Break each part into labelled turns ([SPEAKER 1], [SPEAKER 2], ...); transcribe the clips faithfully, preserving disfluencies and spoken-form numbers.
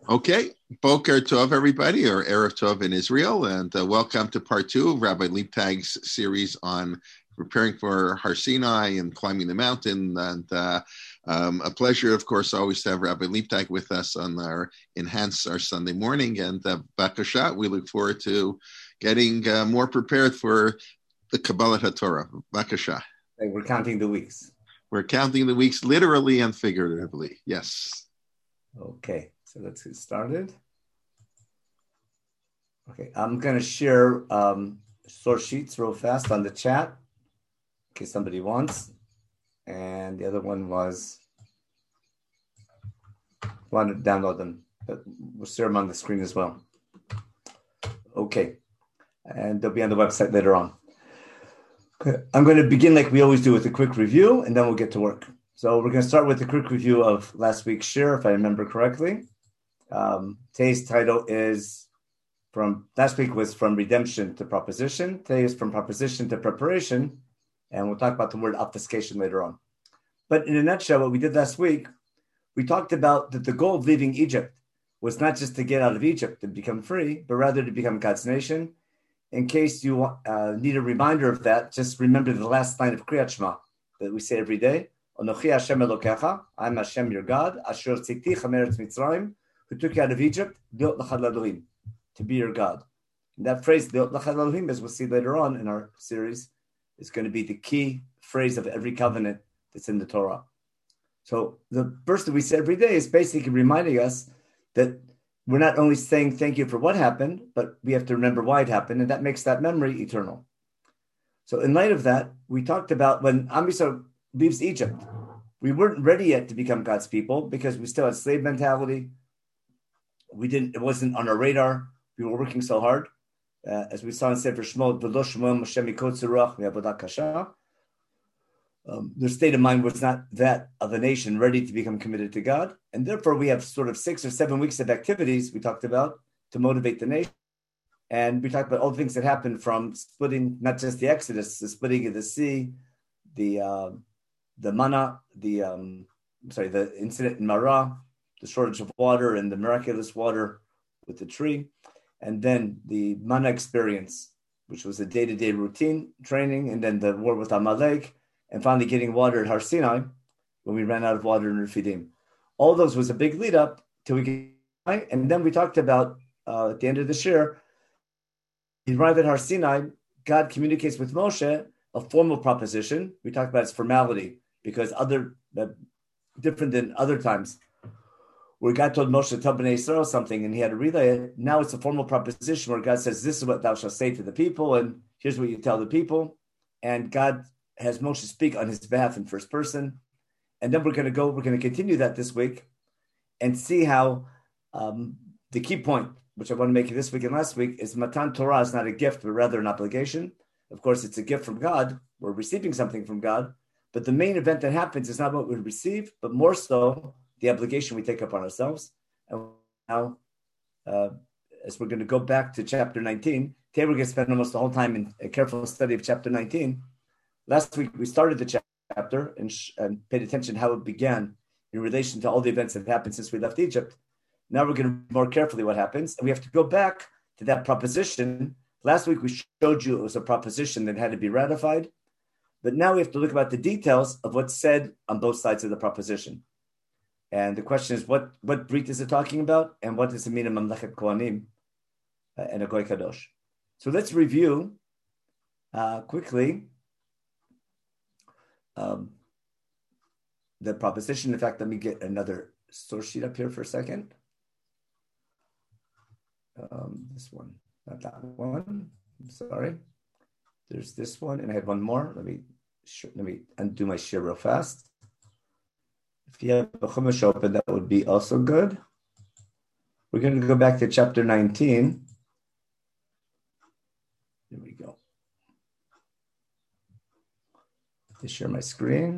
[SPEAKER 1] Okay, Boker Tov, everybody, or Erev Tov in Israel, and uh, welcome to part two of Rabbi Leibtag's series on preparing for Har Sinai and climbing the mountain. And uh, um, a pleasure, of course, always to have Rabbi Leibtag with us on our Enhance our Sunday morning. And uh, Bakasha, we look forward to getting uh, more prepared for the Kabbalah HaTorah. Bakasha.
[SPEAKER 2] We're counting the weeks.
[SPEAKER 1] We're counting the weeks literally and figuratively. Yes.
[SPEAKER 2] Okay. So let's get started. Okay, I'm going to share um, source sheets real fast on the chat in case somebody wants. And the other one was, want to download them, but we'll share them on the screen as well. Okay, and they'll be on the website later on. Okay. I'm going to begin like we always do with a quick review, and then we'll get to work. So we're going to start with a quick review of last week's share, if I remember correctly. Um, today's title is from last week was from redemption to proposition. Today is from proposition to preparation, and we'll talk about the word obfuscation later on. But in a nutshell, what we did last week, we talked about that the goal of leaving Egypt was not just to get out of Egypt and become free, but rather to become God's nation. In case you uh, need a reminder of that, just remember the last line of Kriyat Shema that we say every day: Anochi Hashem Elokecha, I'm Hashem your God, Asher tzikticha me'eretz Mitzrayim, who took you out of Egypt, to be your God. And that phrase, as we'll see later on in our series, is going to be the key phrase of every covenant that's in the Torah. So the verse that we say every day is basically reminding us that we're not only saying thank you for what happened, but we have to remember why it happened, and that makes that memory eternal. So in light of that, we talked about when Am Yisrael leaves Egypt, we weren't ready yet to become God's people because we still had slave mentality. We didn't. It wasn't on our radar. We were working so hard, uh, as we saw in Sefer Shemot. Um, their state of mind was not that of a nation ready to become committed to God, and therefore we have sort of six or seven weeks of activities we talked about to motivate the nation. And we talked about all the things that happened from splitting, not just the Exodus, the splitting of the sea, the uh, the manna, the um, sorry, the incident in Marah, the shortage of water and the miraculous water with the tree, and then the manna experience, which was a day-to-day routine training, and then the war with Amalek, and finally getting water at Har Sinai when we ran out of water in Refidim. All those was a big lead-up till we get, and then we talked about uh, at the end of the shir, we arrive at Har Sinai, God communicates with Moshe a formal proposition. We talked about its formality because other uh, different than other times, where God told Moshe to tell Bnei Yisrael something and he had to relay it. Now it's a formal proposition where God says, this is what thou shalt say to the people, and here's what you tell the people. And God has Moshe speak on his behalf in first person. And then we're going to go, we're going to continue that this week and see how um, the key point, which I want to make this week and last week, is Matan Torah is not a gift, but rather an obligation. Of course, it's a gift from God. We're receiving something from God. But the main event that happens is not what we receive, but more so the obligation we take up on ourselves. And now, uh, as we're going to go back to chapter nineteen, today we're going to spend almost the whole time in a careful study of chapter nineteen. Last week, we started the chapter and, sh- and paid attention to how it began in relation to all the events that happened since we left Egypt. Now we're going to read more carefully what happens. And we have to go back to that proposition. Last week, we showed you it was a proposition that had to be ratified. But now we have to look about the details of what's said on both sides of the proposition. And the question is, what, what Brit is it talking about? And what does it mean in Mamlechet Kohanim uh, and a Goy Kadosh? So let's review uh, quickly um, the proposition. In fact, let me get another source sheet up here for a second. Um, this one, not that one. I'm sorry. There's this one, and I had one more. Let me let me undo my share real fast. If you have a Chumash open, that would be also good. We're going to go back to chapter nineteen. Here we go. To share my screen.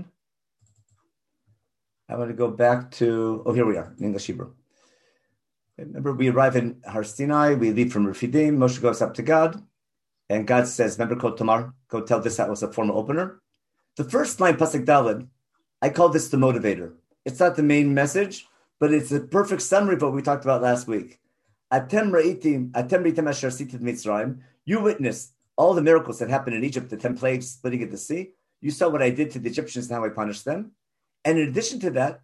[SPEAKER 2] I'm going to go back to, oh, here we are, in English Hebrew. Remember, we arrive in Har Sinai, we leave from Refidim, Moshe goes up to God, and God says, remember, Kol Tamar, go tell this, that was a formal opener. The first line, Pasuk Daled, I call this the motivator. It's not the main message, but it's a perfect summary of what we talked about last week. Atem ra'itim, atem ritem asher sitit Mitzrayim. You witnessed all the miracles that happened in Egypt, the ten plagues splitting at the sea. You saw what I did to the Egyptians and how I punished them. And in addition to that,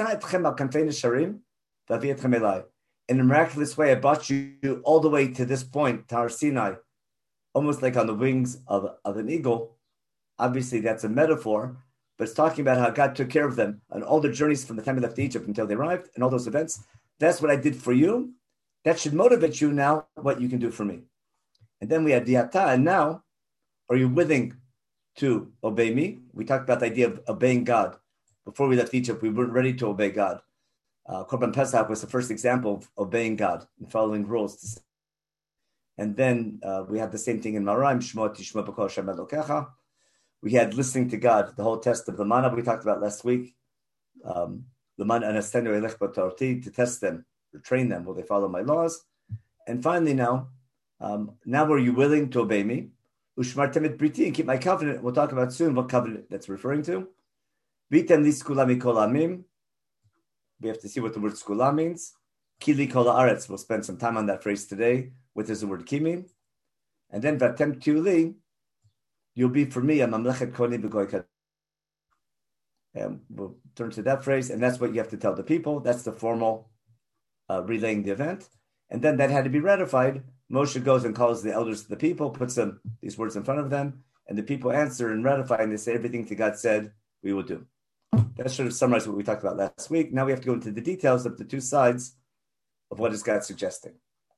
[SPEAKER 2] in a miraculous way, I brought you all the way to this point, to Har Sinai, almost like on the wings of, of an eagle. Obviously, that's a metaphor, but it's talking about how God took care of them on all the journeys from the time they left Egypt until they arrived and all those events. That's what I did for you. That should motivate you now, what you can do for me. And then we had Diata, and now, are you willing to obey me? We talked about the idea of obeying God. Before we left Egypt, we weren't ready to obey God. Uh, Korban Pesach was the first example of obeying God and following rules. And then uh, we had the same thing in Maraim, Shmo Tishma B'Kol Hashem Elokecha. We had listening to God, the whole test of the manna we talked about last week. Um, the manna and Astenu Elech B'Torti, to test them, to train them, will they follow my laws? And finally now, um, now are you willing to obey me? Ushmartem et Briti, and keep my covenant. We'll talk about soon what covenant that's referring to. Vitem li skula mikol amim. We have to see what the word skula means. Kili kol haaretz. We'll spend some time on that phrase today. What does the word ki mean? And then vatem tiuli. You'll be for me a mamlechet koni b'goy kadosh. And we'll turn to that phrase, and that's what you have to tell the people. That's the formal uh, relaying the event. And then that had to be ratified. Moshe goes and calls the elders of the people, puts them these words in front of them, and the people answer and ratify, and they say everything that God said we will do. That should have summarized what we talked about last week. Now we have to go into the details of the two sides of what is God suggesting.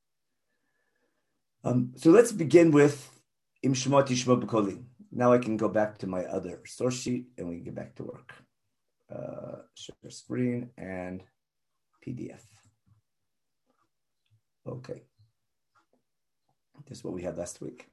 [SPEAKER 2] Um, so let's begin with Im Shemot Yishmo B'Koli. Now I can go back to my other source sheet and we can get back to work. Uh, share screen and P D F. Okay. This is what we had last week.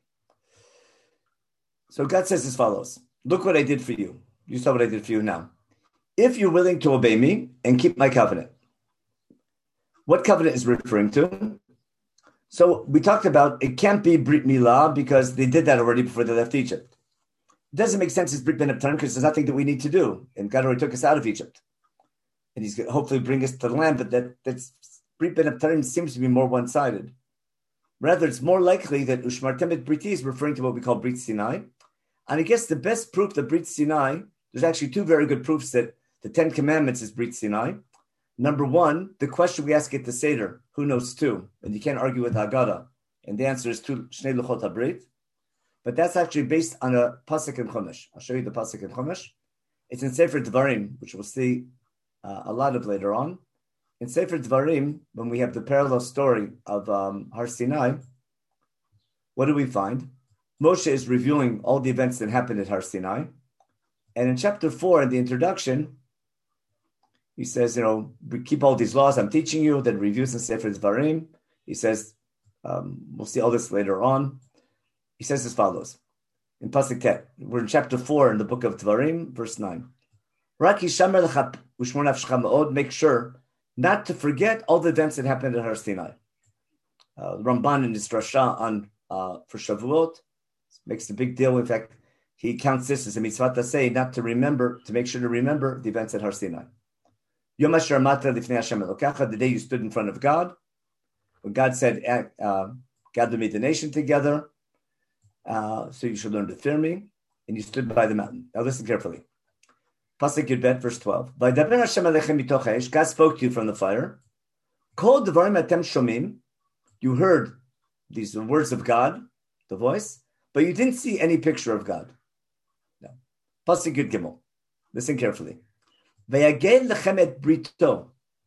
[SPEAKER 2] So God says as follows. Look what I did for you. You saw what I did for you now. If you're willing to obey me and keep my covenant. What covenant is referring to? So we talked about it can't be Brit Milah because they did that already before they left Egypt. It doesn't make sense as Brit Ben Abtarim because there's nothing that we need to do. And God already took us out of Egypt. And he's going to hopefully bring us to the land, but that that's Brit Ben Abtarim seems to be more one-sided. Rather, it's more likely that Ushmartem et Briti is referring to what we call Brit Sinai. And I guess the best proof that Brit Sinai, there's actually two very good proofs that the Ten Commandments is Brit Sinai. Number one, the question we ask at the Seder, who knows two? And you can't argue with Haggadah. And the answer is two, Shnei Luchot HaBrit. But that's actually based on a Pasuk in Chumash. I'll show you the Pasuk in Chumash. It's in Sefer Dvarim, which we'll see uh, a lot of later on. In Sefer Dvarim, when we have the parallel story of um, Har Sinai, what do we find? Moshe is reviewing all the events that happened at Har Sinai. And in chapter four, in the introduction, he says, you know, we keep all these laws I'm teaching you, then reviews in Sefer Dvarim. He says, um, we'll see all this later on. He says as follows, in Pasuk Tet, we're in chapter four in the book of Dvarim, verse nine. Make sure not to forget all the events that happened at Har Sinai. Uh, the Ramban in his Drasha on uh, for Shavuot makes a big deal. In fact, he counts this as a mitzvah to say not to remember, to make sure to remember the events at Har Sinai. Yom Asher Mata Lifnei Hashem Elokecha, the day you stood in front of God, when God said, uh, God will meet the nation together, uh, so you should learn to fear me, and you stood by the mountain. Now listen carefully. Pasuk Yudbet, verse twelve. Vaydaber Hashem Alechem mitoch ha'esh, God spoke to you from the fire. Kol devarim atem shomim, you heard these words of God, the voice, but you didn't see any picture of God. No. Pasuk Yud Gimel. Listen carefully. Vayagel lechem et brito.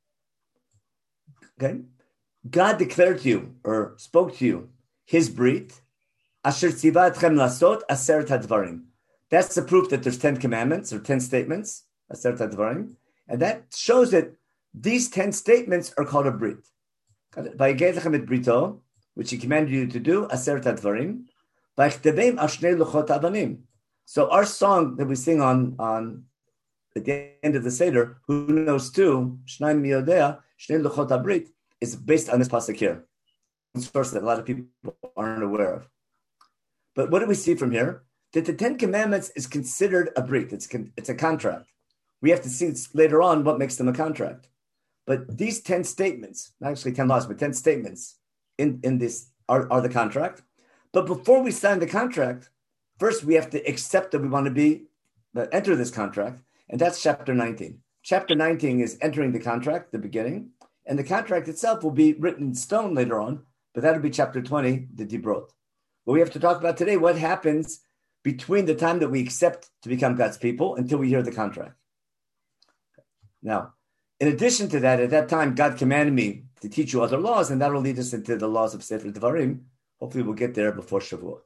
[SPEAKER 2] Okay? God declared to you, or spoke to you, his brit, asher tziva etchem lasot aseret hadvarim. That's the proof that there's ten commandments, or ten statements, aseret hadvarim, and that shows that these ten statements are called a brit. Vayagel lechem et brito, which he commanded you to do, aseret hadvarim, vaychtevim ashnei luchot avanim. So our song that we sing on, on at the end of the Seder, who knows too, Shnai Miyodea, Shnei Luchot HaBrit, is based on this pasuk here. It's a source that a lot of people aren't aware of. But what do we see from here? That the Ten Commandments is considered a brit. It's, con- it's a contract. We have to see later on what makes them a contract. But these ten statements, not actually ten laws, but ten statements in, in this are, are the contract. But before we sign the contract, first we have to accept that we want to be, uh, enter this contract. And that's chapter nineteen. Chapter nineteen is entering the contract, the beginning. And the contract itself will be written in stone later on, but that'll be chapter twenty, the Dibrot. What we have to talk about today, what happens between the time that we accept to become God's people until we hear the contract. Now, in addition to that, at that time, God commanded me to teach you other laws, and that will lead us into the laws of Sefer Devarim. Hopefully we'll get there before Shavuot.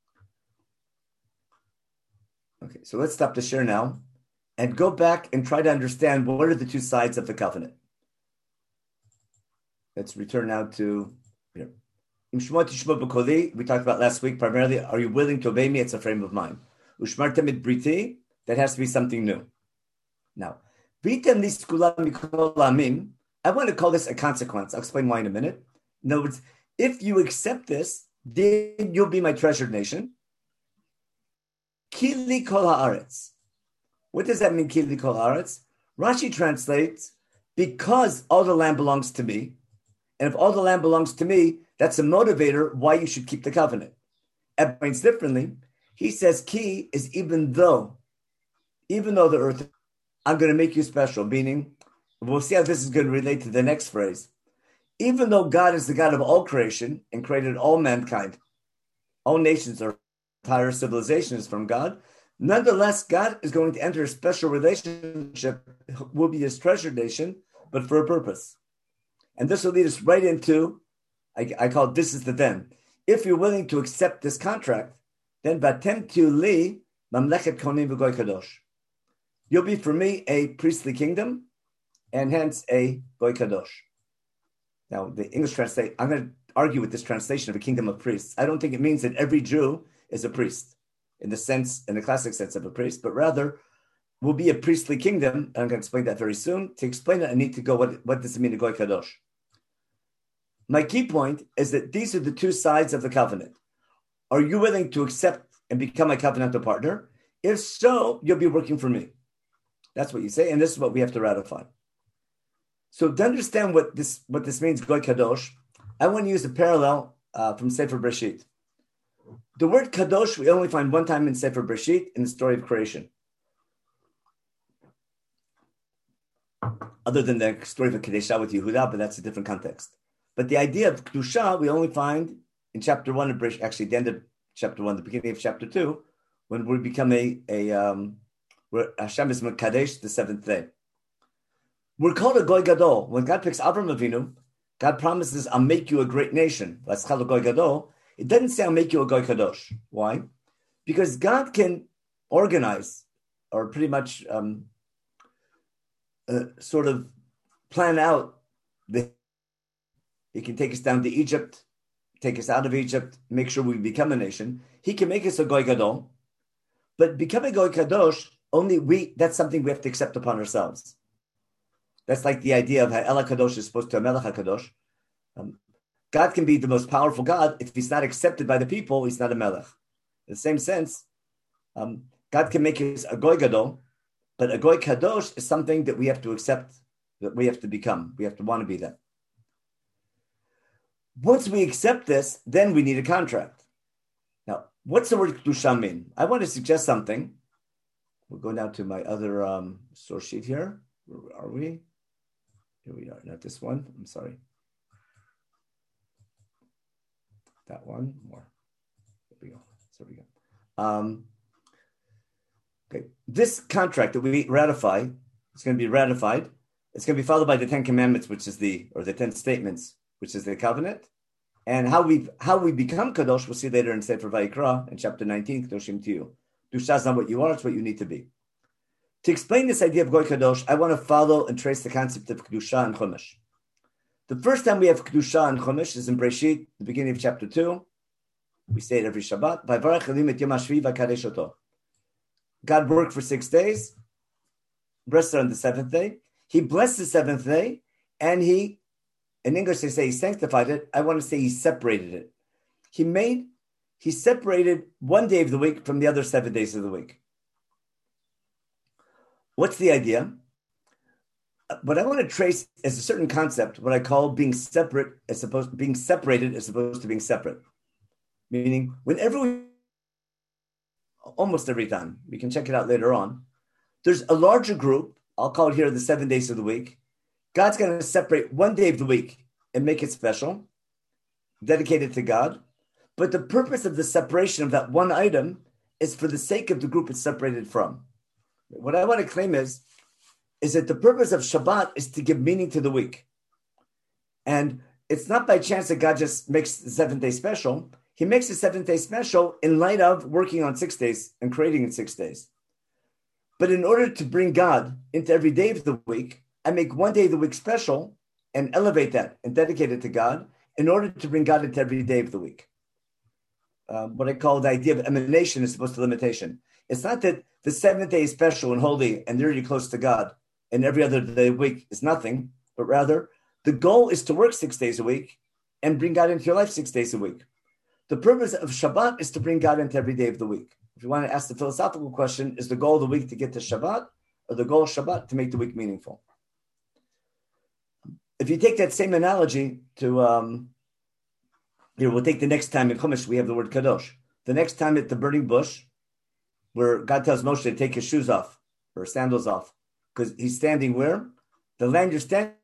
[SPEAKER 2] Okay, so let's stop the share now and go back and try to understand what are the two sides of the covenant. Let's return now to here. We talked about last week primarily, are you willing to obey me? It's a frame of mind. Ushmar Tamid Briti, that has to be something new. Now, I want to call this a consequence. I'll explain why in a minute. In other words, if you accept this, then you'll be my treasured nation. Kili kol haaretz. What does that mean, kili kol haaretz? Rashi translates, because all the land belongs to me, and if all the land belongs to me, that's a motivator why you should keep the covenant. Ed points differently. He says, ki is even though, even though the earth, I'm going to make you special, meaning, we'll see how this is going to relate to the next phrase. Even though God is the God of all creation and created all mankind, all nations or entire civilization is from God, nonetheless, God is going to enter a special relationship, will be his treasured nation, but for a purpose. And this will lead us right into, I, I call it, this is the then. If you're willing to accept this contract, then Vatem tu li mamlechet konim v'goy kadosh. You'll be for me a priestly kingdom, and hence a goy kadosh. Now, the English translation, I'm going to argue with this translation of a kingdom of priests. I don't think it means that every Jew is a priest, in the sense, in the classic sense of a priest, but rather will be a priestly kingdom. And I'm going to explain that very soon. To explain it, I need to go, what, what does it mean to goy kadosh? My key point is that these are the two sides of the covenant. Are you willing to accept and become a covenantal partner? If so, you'll be working for me. That's what you say, and this is what we have to ratify. So to understand what this what this means, goy kadosh, I want to use a parallel uh, from Sefer Bereshit. The word kadosh we only find one time in Sefer Bereshit in the story of creation. Other than the story of Kedeshah with Yehuda, but that's a different context. But the idea of kedusha we only find in chapter one of Bereshit, actually the end of chapter one, the beginning of chapter two, when we become a a um, where Hashem is Mekadesh, the seventh day. We're called a Goy Gadol. When God picks Avram Avinu, God promises, I'll make you a great nation. That's called a Goy Gadol. It doesn't say, I'll make you a Goy Kadosh. Why? Because God can organize, or pretty much um, uh, sort of plan out, the. He can take us down to Egypt, take us out of Egypt, make sure we become a nation. He can make us a Goy Gadol. But becoming a Goy Kadosh, only we, that's something we have to accept upon ourselves. That's like the idea of Ha'ela Kadosh is supposed to Melech HaKadosh. Um, God can be the most powerful God. If he's not accepted by the people, he's not a Melech. In the same sense, um, God can make us a Goy Gadol, but a Goy Kadosh is something that we have to accept, that we have to become. We have to want to be that. Once we accept this, then we need a contract. Now, what's the word Kedusha mean? I want to suggest something. We'll go now to my other um, source sheet here. Where are we? Here we are. Not this one. I'm sorry. That one. More. There we go. There we go. Um, okay. This contract that we ratify, it's going to be ratified. It's going to be followed by the Ten Commandments, which is the, or the Ten Statements, which is the covenant. And how we how we become Kadosh, we'll see later in Sefer Vayikra, in chapter nineteen, Kadoshim Tiyu. Kedusha is not what you are, it's what you need to be. To explain this idea of Goy Kadosh, I want to follow and trace the concept of Kedusha and Chumash. The first time we have Kedusha and Chumash is in Breshit, the beginning of chapter two. We say it every Shabbat. Vayvarach Elohim et yom hashvi v'kadesh oto. God worked for six days, rested on the seventh day. He blessed the seventh day, and he, in English they say he sanctified it. I want to say he separated it. He made, he separated one day of the week from the other seven days of the week. What's the idea? what I want to trace is a certain concept, what I call being separate as supposed being separated as opposed to being separate. Meaning, whenever we, almost every time, we can check it out later on, there's a larger group, I'll call it here the seven days of the week. God's going to separate one day of the week and make it special, dedicated to God. But the purpose of the separation of that one item is for the sake of the group it's separated from. What I want to claim is, is that the purpose of Shabbat is to give meaning to the week. And it's not by chance that God just makes the seventh day special. He makes the seventh day special in light of working on six days and creating in six days. But in order to bring God into every day of the week, I make one day of the week special and elevate that and dedicate it to God in order to bring God into every day of the week. Um, what I call the idea of emanation is opposed to limitation. It's not that the seventh day is special and holy and really close to God and every other day of the week is nothing, but rather the goal is to work six days a week and bring God into your life six days a week. The purpose of Shabbat is to bring God into every day of the week. If you want to ask the philosophical question, is the goal of the week to get to Shabbat or the goal of Shabbat to make the week meaningful? If you take that same analogy to, um, here, we'll take the next time in Chumash, we have the word Kadosh. The next time at the burning bush, where God tells Moshe to take his shoes off or sandals off, because he's standing where? The land you're standing,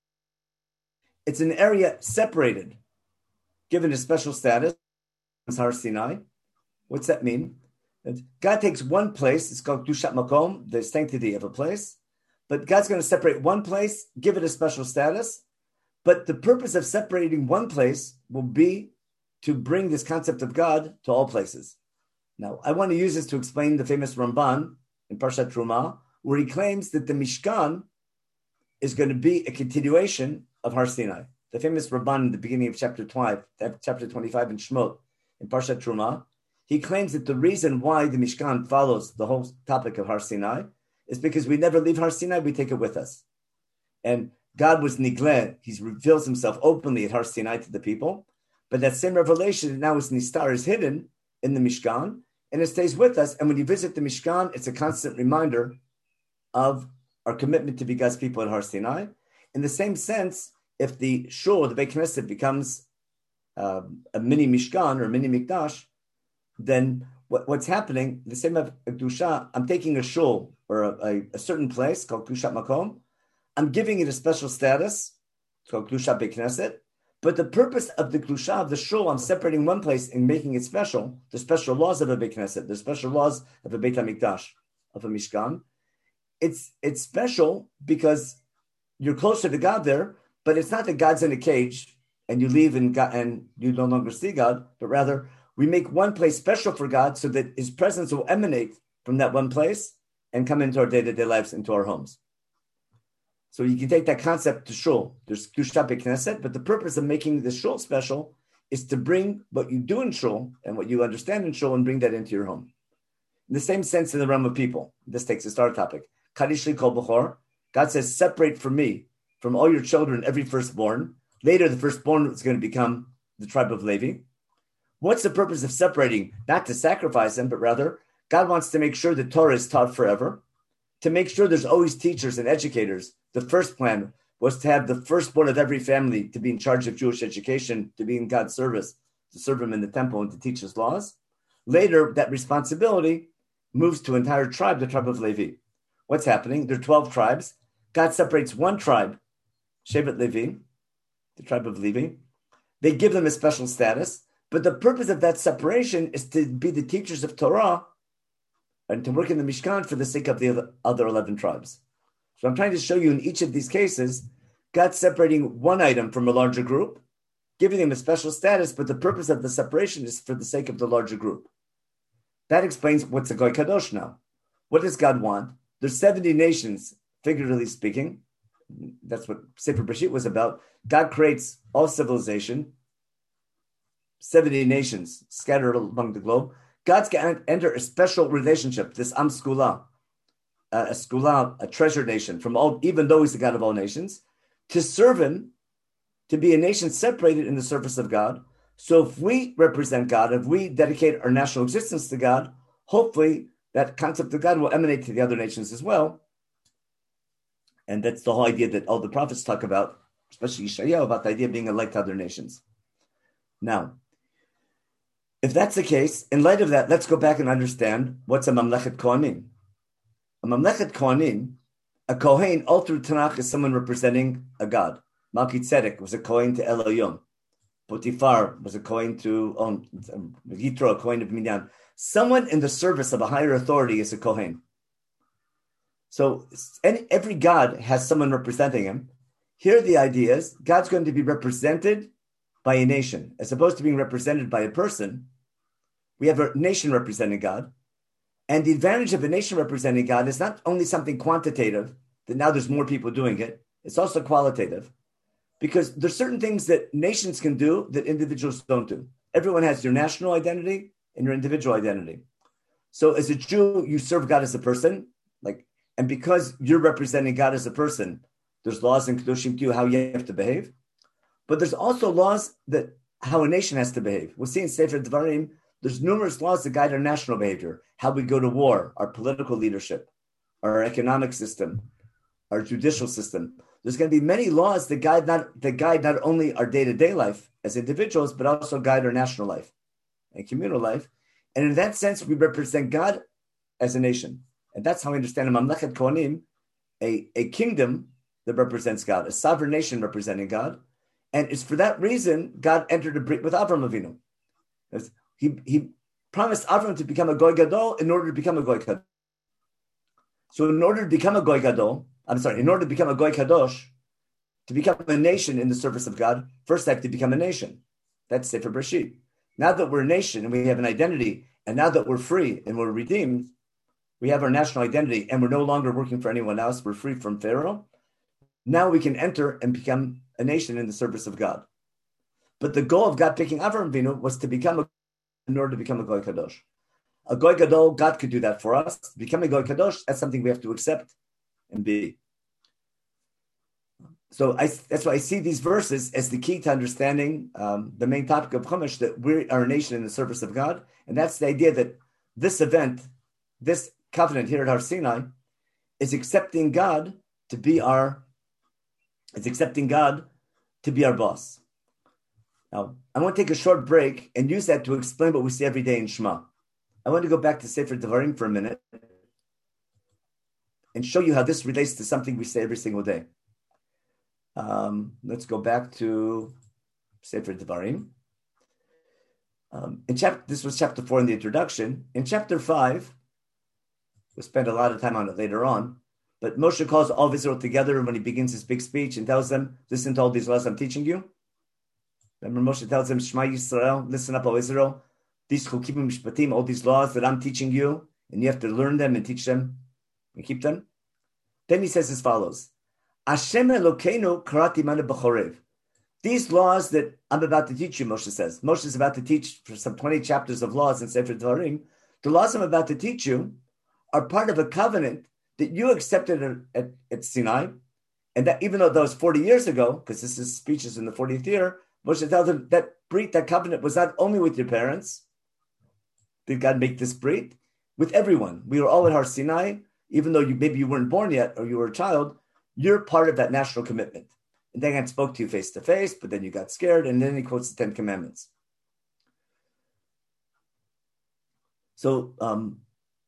[SPEAKER 2] it's an area separated, given a special status, Har Sinai. What's that mean? God takes one place, it's called Kedushat Makom, the sanctity of a place, but God's going to separate one place, give it a special status, but the purpose of separating one place will be to bring this concept of God to all places. Now, I want to use this to explain the famous Ramban in Parshat Truma, where he claims that the Mishkan is going to be a continuation of Har Sinai. The famous Ramban in the beginning of chapter twenty, chapter twenty-five in Shemot, in Parshat Truma, he claims that the reason why the Mishkan follows the whole topic of Har Sinai is because we never leave Har Sinai, we take it with us. And God was nigleh, he reveals himself openly at Har Sinai to the people, but that same revelation now is nistar, is hidden in the Mishkan, and it stays with us. And when you visit the Mishkan, it's a constant reminder of our commitment to be God's people at Har Sinai. In the same sense, if the shul, the Beit Knesset, becomes uh, a mini Mishkan or a mini Mikdash, then what, what's happening, the same of Kedusha, I'm taking a shul or a, a, a certain place called Kedushat Makom, I'm giving it a special status, it's called Kedushat Beit Knesset, but the purpose of the Kedusha of the shul, I'm separating one place and making it special, the special laws of a Beit Knesset, the special laws of a Beit HaMikdash, of a Mishkan. It's, it's special because you're closer to God there, but it's not that God's in a cage and you leave and, God, and you no longer see God, but rather we make one place special for God so that his presence will emanate from that one place and come into our day-to-day lives, into our homes. So you can take that concept to shul. There's Kedushat Beit Knesset, but the purpose of making the shul special is to bring what you do in shul and what you understand in shul and bring that into your home. In the same sense in the realm of people, this takes us to our topic. Kadish li kol b'chor. God says, separate from me, from all your children, every firstborn. Later, the firstborn is going to become the tribe of Levi. What's the purpose of separating? Not to sacrifice them, but rather, God wants to make sure the Torah is taught forever, to make sure there's always teachers and educators. The first plan was to have the firstborn of every family to be in charge of Jewish education, to be in God's service, to serve him in the temple and to teach his laws. Later, that responsibility moves to an entire tribe, the tribe of Levi. What's happening? There are twelve tribes. God separates one tribe, Shevet Levi, the tribe of Levi. They give them a special status. But the purpose of that separation is to be the teachers of Torah and to work in the Mishkan for the sake of the other eleven tribes. So I'm trying to show you in each of these cases, God's separating one item from a larger group, giving them a special status, but the purpose of the separation is for the sake of the larger group. That explains what's a Goy Kadosh now. What does God want? There's seventy nations, figuratively speaking. That's what Sefer Bereshit was about. God creates all civilization, seventy nations scattered among the globe. God's going to enter a special relationship, this Am Skula, a Skula, a treasure nation, from all, even though he's the God of all nations, to serve him, to be a nation separated in the service of God. So if we represent God, if we dedicate our national existence to God, hopefully that concept of God will emanate to the other nations as well. And that's the whole idea that all the prophets talk about, especially Yeshayahu, about the idea of being a light to other nations. Now, if that's the case, in light of that, let's go back and understand what's a Mamlechet Kohanim. A Mamlechet Kohanim, a Kohen, all through Tanakh, is someone representing a god. Malki Tzedek was a Kohen to Eloyom. Potiphar was a Kohen to um, Yitro, a Kohen of Minyan. Someone in the service of a higher authority is a Kohen. So any, every god has someone representing him. Here the idea is God's going to be represented by a nation. As opposed to being represented by a person, we have a nation representing God. And the advantage of a nation representing God is not only something quantitative, that now there's more people doing it, it's also qualitative. Because there's certain things that nations can do that individuals don't do. Everyone has your national identity and your individual identity. So as a Jew, you serve God as a person, like, and because you're representing God as a person, there's laws in Kedoshim to how you have to behave. But there's also laws that how a nation has to behave. We'll see in Sefer Devarim, there's numerous laws that guide our national behavior, how we go to war, our political leadership, our economic system, our judicial system. There's going to be many laws that guide not that guide not only our day-to-day life as individuals, but also guide our national life and communal life. And in that sense, we represent God as a nation. And that's how I understand a Mamlechet Kohanim, a, a kingdom that represents God, a sovereign nation representing God. And it's for that reason God entered a brit with Avram Avinu. He, he promised Avram to become a Goy Gadol in order to become a Goy Kadosh. So in order to become a Goy Gadol, I'm sorry, in order to become a Goy Kadosh, to become a nation in the service of God, first I have to become a nation. That's Sefer Bereshit. Now that we're a nation and we have an identity, and now that we're free and we're redeemed, we have our national identity and we're no longer working for anyone else, we're free from Pharaoh. Now we can enter and become a nation in the service of God. But the goal of God picking Avram Avinu was to become a, in order to become a Goy Kadosh. A Goy Gadol, God could do that for us. Becoming Goy Kadosh, that's something we have to accept and be. So I, that's why I see these verses as the key to understanding um, the main topic of Chumash, that we are a nation in the service of God. And that's the idea that this event, this covenant here at Har Sinai, is accepting God to be our, is accepting God to be our boss. Now, I want to take a short break and use that to explain what we see every day in Shema. I want to go back to Sefer Devarim for a minute and show you how this relates to something we say every single day. Um, let's go back to Sefer Devarim. Um, in chapter, this was chapter four in the introduction. In chapter five, we'll spend a lot of time on it later on, but Moshe calls all of Israel together when he begins his big speech and tells them, listen to all these laws I'm teaching you. Remember, Moshe tells them, Shema Yisrael, listen up, O Israel. These chukim mishpatim, all these laws that I'm teaching you, and you have to learn them and teach them and keep them. Then he says as follows, Hashem Elokeinu karati manu b'chorev. These laws that I'm about to teach you, Moshe says. Moshe is about to teach for some twenty chapters of laws in Sefer Devarim. The laws I'm about to teach you are part of a covenant that you accepted at, at, at Sinai. And that even though that was forty years ago, because this is speeches in the fortieth year, Moshe tells them that brit, that covenant was not only with your parents. Did God make this brit? With everyone. We were all at Har Sinai, even though you maybe you weren't born yet or you were a child, you're part of that national commitment. And then God spoke to you face to face, but then you got scared, and then he quotes the Ten Commandments. So, um,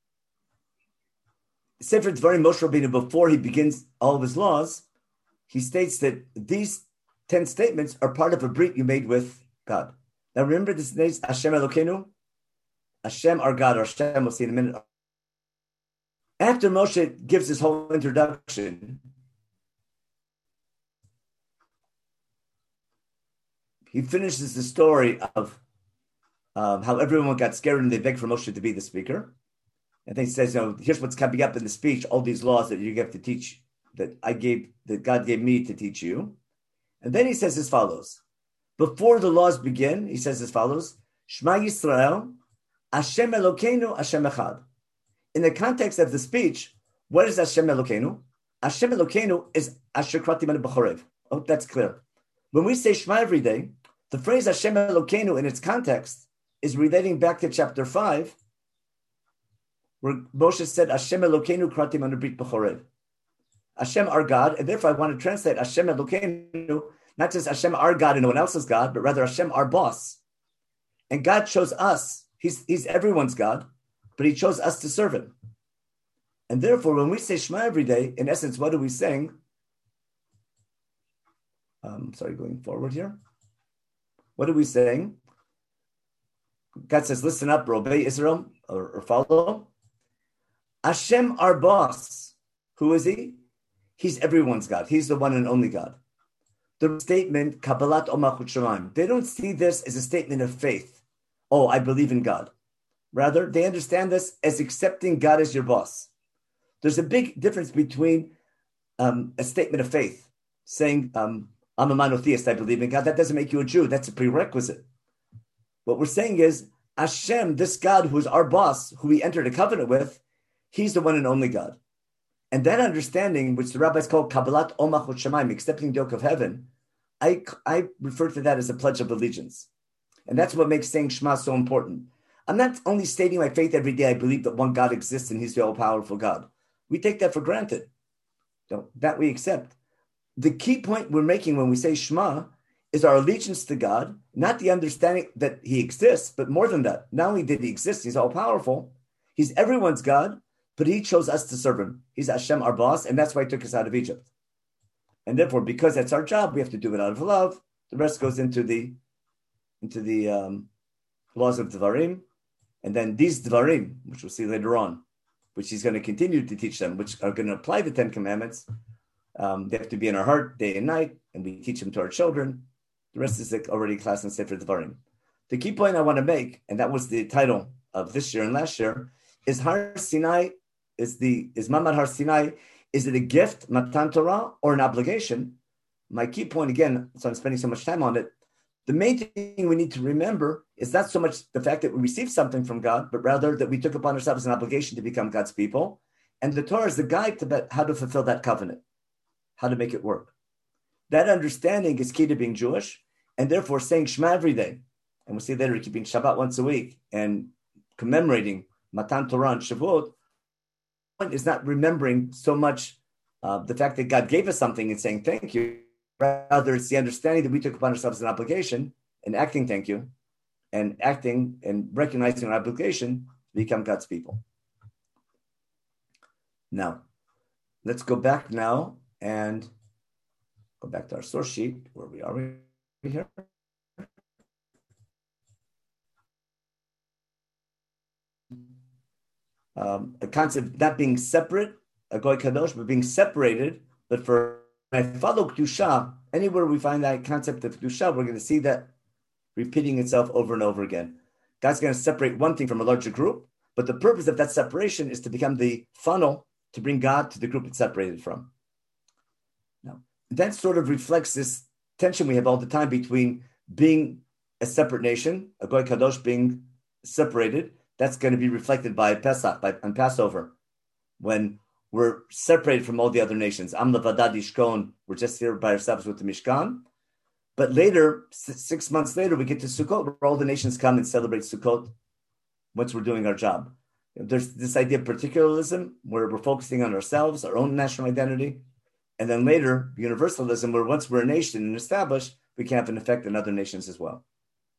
[SPEAKER 2] Sefer Devarim, Moshe Rabbeinu, before he begins all of his laws, he states that these ten statements are part of a brit you made with God. Now remember this name, Hashem Elokeinu, Hashem our God, or Hashem, we'll see in a minute. After Moshe gives his whole introduction, he finishes the story of um, how everyone got scared and they begged for Moshe to be the speaker. And then he says, you know, here's what's coming up in the speech, all these laws that you have to teach, that I gave, that God gave me to teach you. And then he says as follows. Before the laws begin, he says as follows, Shema Yisrael, Hashem Elokeinu, Hashem Echad. In the context of the speech, what is Hashem Elokeinu? Hashem Elokeinu is Asher Krati Manu B'chorev. I hope that's clear. When we say Shema every day, the phrase Hashem Elokeinu in its context is relating back to chapter five, where Moshe said, Hashem Elokeinu Krati Manu Brit B'chorev. Hashem our God, and therefore I want to translate Hashem Elokeinu, not just Hashem our God and no one else's God, but rather Hashem our boss. And God chose us. He's, he's everyone's God, but he chose us to serve him. And therefore, when we say Shema every day, in essence, what are we saying? Um, sorry, going forward here. What are we saying? God says, listen up, Robei Israel, or, or follow. Hashem our boss. Who is he? He's everyone's God. He's the one and only God. The statement, Kabbalat Omachut Shemaim, they don't see this as a statement of faith. Oh, I believe in God. Rather, they understand this as accepting God as your boss. There's a big difference between um, a statement of faith, saying, um, I'm a monotheist, I believe in God. That doesn't make you a Jew. That's a prerequisite. What we're saying is, Hashem, this God who is our boss, who we entered a covenant with, he's the one and only God. And that understanding, which the rabbis call Kabbalat Omachut Shemaim, accepting the yoke of heaven, I, I refer to that as a pledge of allegiance. And that's what makes saying Shema so important. I'm not only stating my faith every day, I believe that one God exists and he's the all-powerful God. We take that for granted. So that we accept. The key point we're making when we say Shema is our allegiance to God, not the understanding that he exists, but more than that. Not only did he exist, he's all-powerful. He's everyone's God, but he chose us to serve him. He's Hashem, our boss, and that's why he took us out of Egypt. And therefore, because that's our job, we have to do it out of love. The rest goes into the into the um, laws of Devarim. And then these Devarim, which we'll see later on, which he's going to continue to teach them, which are going to apply the Ten Commandments, um, they have to be in our heart day and night, and we teach them to our children. The rest is like already class in Sefer Devarim. The key point I want to make, and that was the title of this year and last year, is Har Sinai, is the is Mamad Har Sinai, is it a gift, Matan Torah, or an obligation? My key point again, so I'm spending so much time on it, the main thing we need to remember is not so much the fact that we received something from God, but rather that we took upon ourselves an obligation to become God's people. And the Torah is the guide to how to fulfill that covenant, how to make it work. That understanding is key to being Jewish, and therefore saying Shema every day. And we'll see later, keeping Shabbat once a week and commemorating Matan Torah and Shavuot is not remembering so much uh, the fact that God gave us something and saying thank you. Rather, it's the understanding that we took upon ourselves an obligation and acting thank you, and acting and recognizing our obligation to become God's people. Now, let's go back now and go back to our source sheet. Where we are we here? Um, a concept not being separate, a goy kadosh, but being separated. But for when I follow kedusha, anywhere we find that concept of kedusha, we're going to see that repeating itself over and over again. God's going to separate one thing from a larger group, but the purpose of that separation is to become the funnel to bring God to the group it's separated from. Now, that sort of reflects this tension we have all the time between being a separate nation, a goy kadosh being separated. That's going to be reflected by Pesach, by on Passover, when we're separated from all the other nations. Am levadad yishkon, we're just here by ourselves with the Mishkan. But later, six months later, we get to Sukkot, where all the nations come and celebrate Sukkot once we're doing our job. There's this idea of particularism, where we're focusing on ourselves, our own national identity. And then later, universalism, where once we're a nation and established, we can have an effect on other nations as well.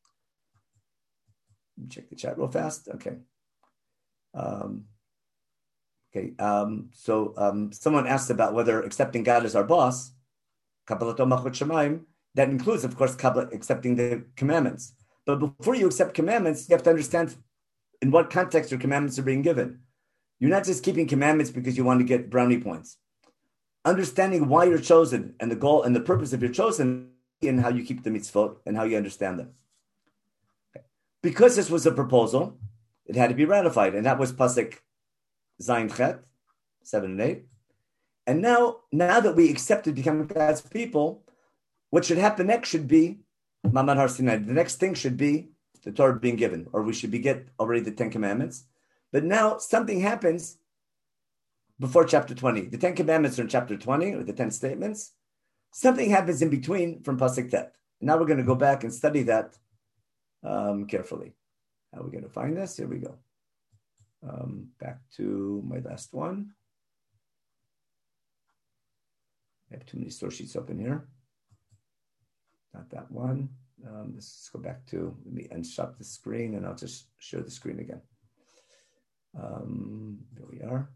[SPEAKER 2] Let me check the chat real fast. Okay. Um, okay. Um, so um, someone asked about whether accepting God as our boss, Kabbalato Machut Shemaim, that includes, of course, Kabbalah, accepting the commandments. But before you accept commandments, you have to understand in what context your commandments are being given. You're not just keeping commandments because you want to get brownie points. Understanding why you're chosen and the goal and the purpose of your chosen and how you keep the mitzvot and how you understand them. Okay. Because this was a proposal, it had to be ratified, and that was Pasuk Zayin Chet, seven and eight. And now, now that we accepted becoming God's people, what should happen next should be Mamad Har Sinai. The next thing should be the Torah being given, or we should be get already the Ten Commandments. But now something happens before chapter twenty. The Ten Commandments are in chapter twenty, or the Ten Statements. Something happens in between from Pasuk Tet. Now we're going to go back and study that um, carefully. How are we going to find this? Here we go. Um, back to my last one. I have too many source sheets open here. Not that one. Um, let's go back to, let me unstop the screen and I'll just show the screen again. Um, there we are.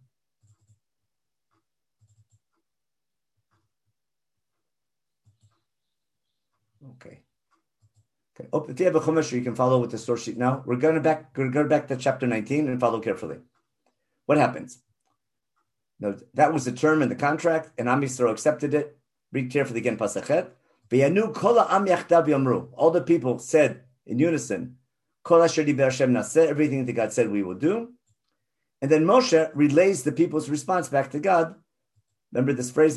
[SPEAKER 2] Okay. Okay. Oh, if you have a chumash, you can follow with the source sheet now. We're going to back, we're going back to chapter nineteen and follow carefully. What happens? Now, that was the term in the contract, and Am Yisrael accepted it. Read carefully again, Pasachet. All the people said in unison, everything that God said we will do. And then Moshe relays the people's response back to God. Remember this phrase,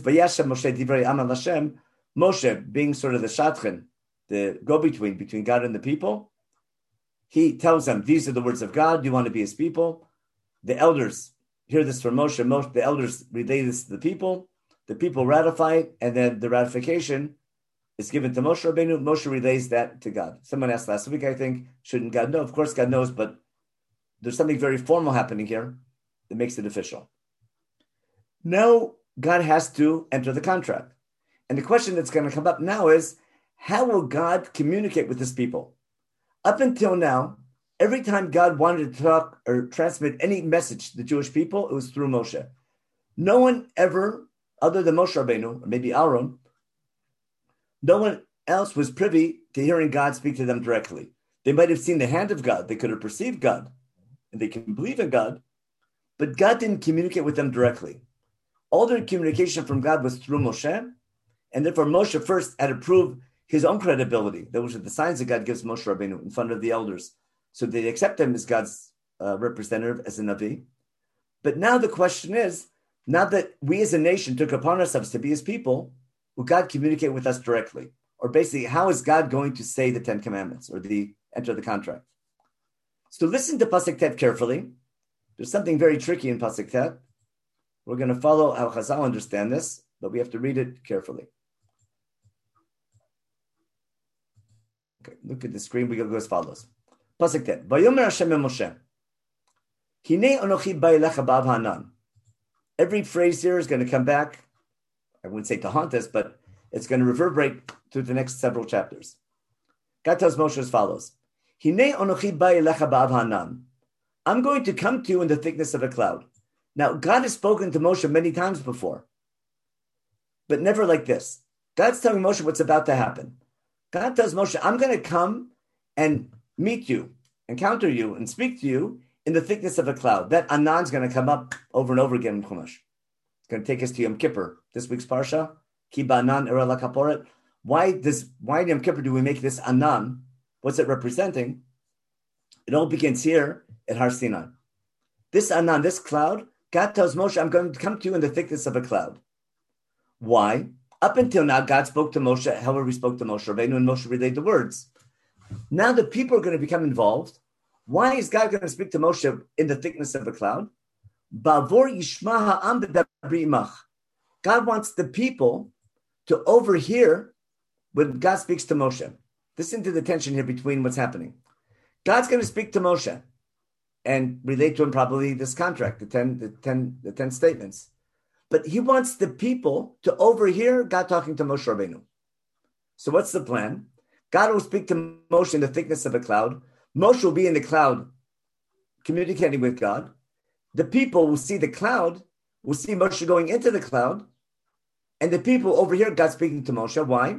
[SPEAKER 2] Moshe, being sort of the shatchen, the go-between between God and the people, he tells them, these are the words of God, you want to be his people. The elders hear this from Moshe, Moshe the elders relay this to the people, the people ratify it, and then the ratification is given to Moshe Rabbeinu. Moshe relays that to God. Someone asked last week, I think, shouldn't God know? Of course God knows, but there's something very formal happening here that makes it official. Now God has to enter the contract. And the question that's going to come up now is, how will God communicate with his people? Up until now, every time God wanted to talk or transmit any message to the Jewish people, it was through Moshe. No one ever, other than Moshe Rabbeinu, or maybe Aaron, no one else was privy to hearing God speak to them directly. They might have seen the hand of God. They could have perceived God, and they can believe in God, but God didn't communicate with them directly. All their communication from God was through Moshe, and therefore Moshe first had to prove his own credibility. Those are the signs that God gives Moshe Rabbeinu in front of the elders. So they accept him as God's uh, representative, as a Navi. But now the question is, now that we as a nation took upon ourselves to be his people, will God communicate with us directly? Or basically, how is God going to say the Ten Commandments or the enter the contract? So listen to Pasuk Tet carefully. There's something very tricky in Pasuk Tet. We're going to follow how Chazal understand this, but we have to read it carefully. Okay, look at the screen. We go as follows. Pasuk Tet. Vayomer Hashem Moshe. Hinei anochi ba'elecha ba'av hanan. Every phrase here is going to come back. I wouldn't say to haunt us, but it's going to reverberate through the next several chapters. God tells Moshe as follows. Hinei anochi ba'elecha ba'av hanan. I'm going to come to you in the thickness of a cloud. Now, God has spoken to Moshe many times before, but never like this. God's telling Moshe what's about to happen. God tells Moshe, I'm going to come and meet you, encounter you, and speak to you in the thickness of a cloud. That Anan is going to come up over and over again in Chumash. It's going to take us to Yom Kippur, this week's Parsha. Ki ba'anan era lakaporet. Why does why in Yom Kippur do we make this Anan? What's it representing? It all begins here at Har Sinai. This Anan, this cloud, God tells Moshe, I'm going to come to you in the thickness of a cloud. Why? Up until now, God spoke to Moshe, however he spoke to Moshe Rabbeinu, and Moshe relayed the words. Now the people are going to become involved. Why is God going to speak to Moshe in the thickness of a cloud? Bavor yishma ha'am b'dabri imach. God wants the people to overhear when God speaks to Moshe. Listen to the tension here between what's happening. God's going to speak to Moshe and relate to him probably this contract, the ten, the ten, the ten statements. But he wants the people to overhear God talking to Moshe Rabbeinu. So what's the plan? God will speak to Moshe in the thickness of a cloud. Moshe will be in the cloud communicating with God. The people will see the cloud, will see Moshe going into the cloud, and the people overhear God speaking to Moshe. Why?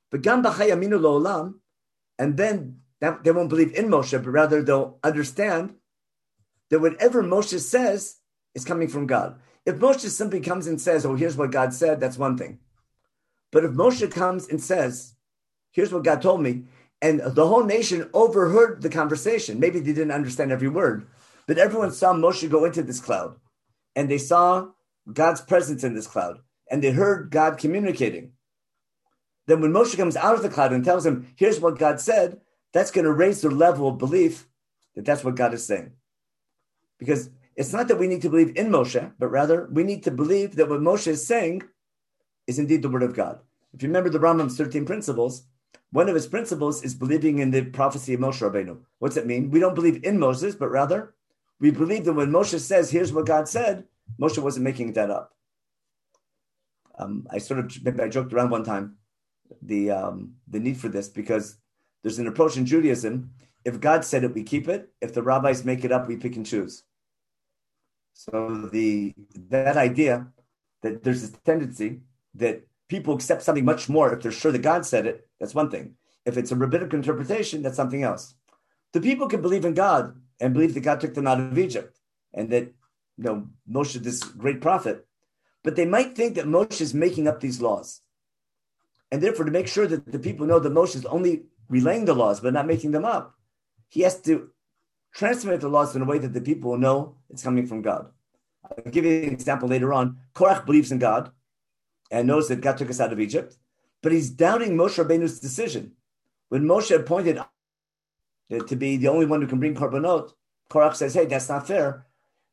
[SPEAKER 2] And then they won't believe in Moshe, but rather they'll understand that whatever Moshe says is coming from God. If Moshe simply comes and says, oh, here's what God said, that's one thing. But if Moshe comes and says, here's what God told me, and the whole nation overheard the conversation, maybe they didn't understand every word, but everyone saw Moshe go into this cloud, and they saw God's presence in this cloud, and they heard God communicating. Then when Moshe comes out of the cloud and tells them, here's what God said, that's going to raise their level of belief that that's what God is saying. Because it's not that we need to believe in Moshe, but rather we need to believe that what Moshe is saying is indeed the word of God. If you remember the Rambam's thirteen principles, one of his principles is believing in the prophecy of Moshe Rabbeinu. What's it mean? We don't believe in Moses, but rather we believe that when Moshe says, here's what God said, Moshe wasn't making that up. Um, I sort of maybe I joked around one time the um, the need for this because there's an approach in Judaism. If God said it, we keep it. If the rabbis make it up, we pick and choose. So the that idea that there's this tendency that people accept something much more if they're sure that God said it, that's one thing. If it's a rabbinic interpretation, that's something else. The people can believe in God and believe that God took them out of Egypt and that, you know, Moshe, this great prophet, but they might think that Moshe is making up these laws. And therefore, to make sure that the people know that Moshe is only relaying the laws but not making them up, he has to transmit the laws in a way that the people will know it's coming from God. I'll give you an example later on. Korach believes in God and knows that God took us out of Egypt, but he's doubting Moshe Rabbeinu's decision. When Moshe appointed to be the only one who can bring korbanot, Korach says, hey, that's not fair.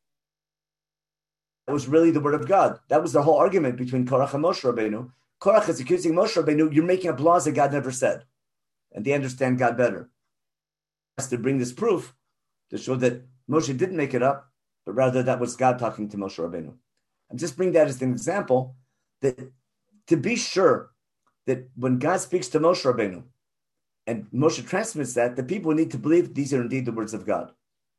[SPEAKER 2] That was really the word of God. That was the whole argument between Korach and Moshe Rabbeinu. Korach is accusing Moshe Rabbeinu, you're making up laws that God never said. And they understand God better. He has to bring this proof to show that Moshe didn't make it up, but rather that was God talking to Moshe Rabbeinu. I'm just bringing that as an example that to be sure that when God speaks to Moshe Rabbeinu and Moshe transmits that, the people need to believe these are indeed the words of God.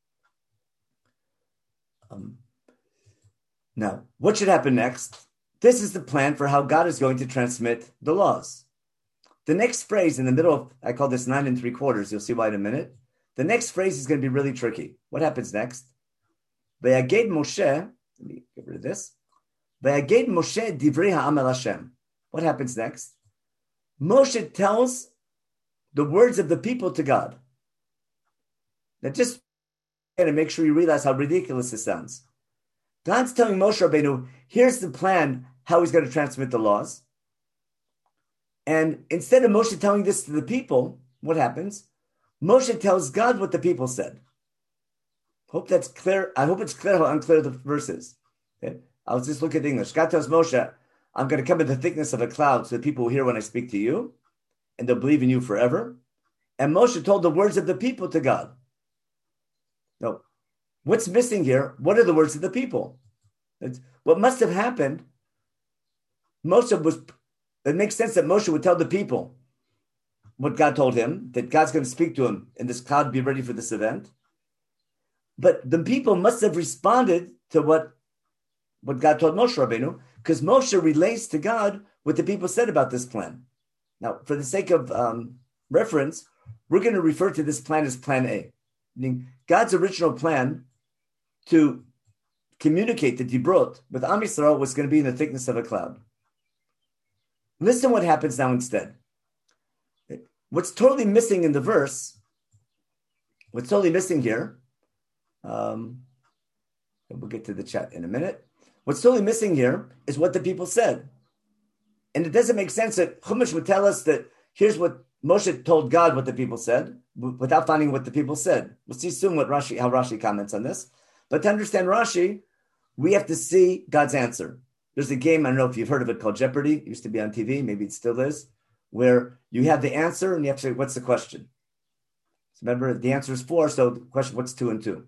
[SPEAKER 2] Um, now, what should happen next? This is the plan for how God is going to transmit the laws. The next phrase in the middle of, I call this nine and three quarters, you'll see why in a minute. The next phrase is going to be really tricky. What happens next? Vayaged Moshe, let me get rid of this. Vayaged Moshe divrei ha'am el Hashem. What happens next? Moshe tells the words of the people to God. Now just to make sure you realize how ridiculous this sounds. God's telling Moshe Rabbeinu, here's the plan, how he's going to transmit the laws. And instead of Moshe telling this to the people, what happens? Moshe tells God what the people said. Hope that's clear. I hope it's clear how unclear the verse is. Okay? I'll just look at English. God tells Moshe, I'm going to come in the thickness of a cloud so that people will hear when I speak to you, and they'll believe in you forever. And Moshe told the words of the people to God. No. What's missing here? What are the words of the people? It's, what must have happened, Moshe was, it makes sense that Moshe would tell the people what God told him, that God's going to speak to him in this cloud, be ready for this event. But the people must have responded to what, what God told Moshe Rabbeinu, because Moshe relates to God what the people said about this plan. Now, for the sake of um, reference, we're going to refer to this plan as Plan A, meaning God's original plan to communicate the Dibrot with Am Yisrael was going to be in the thickness of a cloud. Listen what happens now instead. What's totally missing in the verse, what's totally missing here, um, we'll get to the chat in a minute. What's totally missing here is what the people said. And it doesn't make sense that Chumash would tell us that here's what Moshe told God what the people said, without finding what the people said. We'll see soon what Rashi, how Rashi comments on this. But to understand Rashi, we have to see God's answer. There's a game, I don't know if you've heard of it, called Jeopardy. It used to be on T V, maybe it still is, where you have the answer and you have to say, what's the question? So remember, the answer is four, so the question, what's two and two?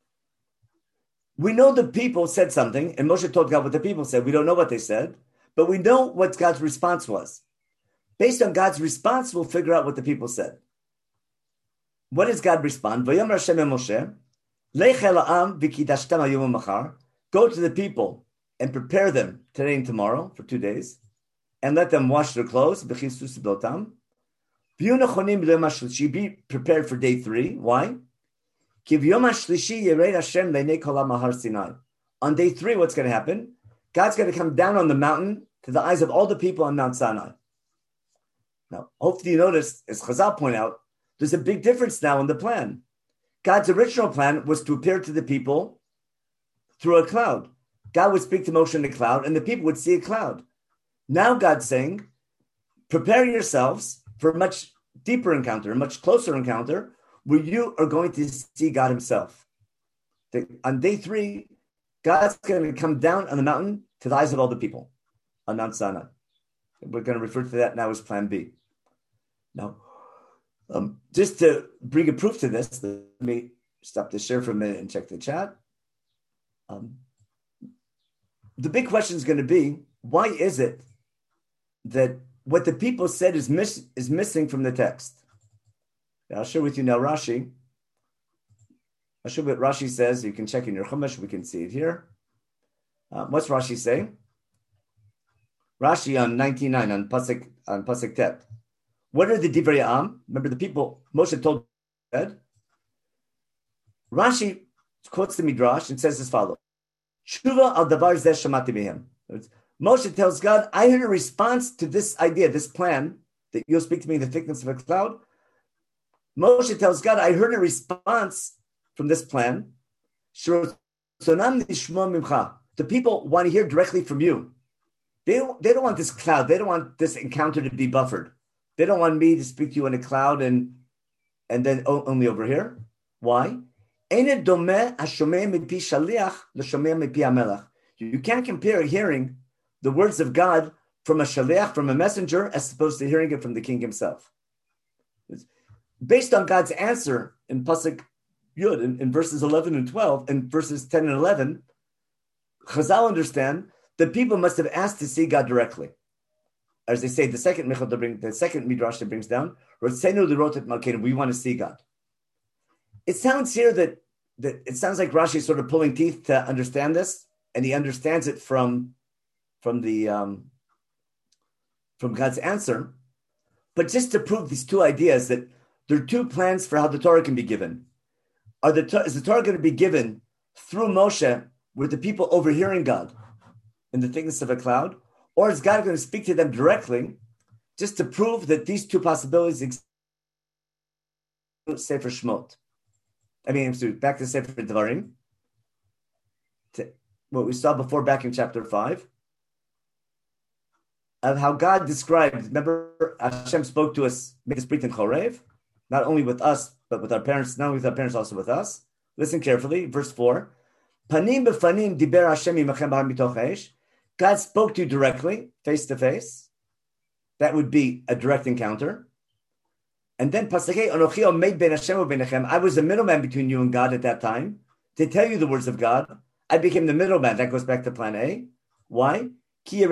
[SPEAKER 2] We know the people said something, and Moshe told God what the people said. We don't know what they said, but we know what God's response was. Based on God's response, we'll figure out what the people said. What does God respond? V'yomer Hashem el Moshe, Lech el ha'am v'kidashtem hayom u'machar. Go to the people and prepare them today and tomorrow for two days, and let them wash their clothes. V'chisu sidotam. V'yu nechonim l'yom hashlishi. Be prepared for day three. Why? Ki v'yom hashlishi yirei Hashem leinei kol ha'am har Sinai. On day three, what's going to happen? God's going to come down on the mountain to the eyes of all the people on Mount Sinai. Now, hopefully you notice, as Chazal point out, there's a big difference now in the plan. God's original plan was to appear to the people through a cloud. God would speak to Moshe in the cloud, and the people would see a cloud. Now God's saying, prepare yourselves for a much deeper encounter, a much closer encounter, where you are going to see God himself. The, on day three, God's going to come down on the mountain to the eyes of all the people on Mount Sinai. We're going to refer to that now as Plan B. Now, um, just to bring a proof to this, let me stop the share for a minute and check the chat. Um, the big question is going to be, why is it that what the people said is miss, is missing from the text? I'll share with you now Rashi. I'll show what Rashi says. You can check in your Chumash. We can see it here. Uh, what's Rashi saying? Rashi on ninety-nine on Pasuk on Pasuk Tet. What are the Divrei Am? Remember the people Moshe told said. Rashi quotes the Midrash and says as follows: Tshuva al davar zeh shamati mehem. Moshe tells God, I heard a response to this idea, this plan that you'll speak to me in the thickness of a cloud. Moshe tells God, I heard a response from this plan. The people want to hear directly from you. They don't, they don't want this cloud. They don't want this encounter to be buffered. They don't want me to speak to you in a cloud and, and then only over here. Why? You can't compare hearing the words of God from a shaliach, from a messenger, as opposed to hearing it from the king himself. Based on God's answer in Pasuk Yud, in, in verses eleven and twelve, and verses ten and eleven, Chazal understand that people must have asked to see God directly. As they say, the second Michal, the second Midrash that brings down, we want to see God. It sounds here that, that it sounds like Rashi is sort of pulling teeth to understand this, and he understands it from, from the um, from God's answer. But just to prove these two ideas, that there are two plans for how the Torah can be given. Are the is the Torah going to be given through Moshe, with the people overhearing God in the thickness of a cloud, or is God going to speak to them directly, just to prove that these two possibilities exist? Sefer Shemot. I mean, back to Sefer Devarim, to what we saw before back in chapter five, of how God described, remember Hashem spoke to us, made us brit in Chorev, not only with us, but with our parents, not only with our parents, also with us. Listen carefully, verse four. Panim b'fanim diber Hashem imachem b'har mitoch ha'esh. God spoke to you directly, face to face. That would be a direct encounter. And then Pasakei Anochi Omeid ben Hashem u'benechem. I was the middleman between you and God at that time to tell you the words of God. I became the middleman. That goes back to plan A. Why? You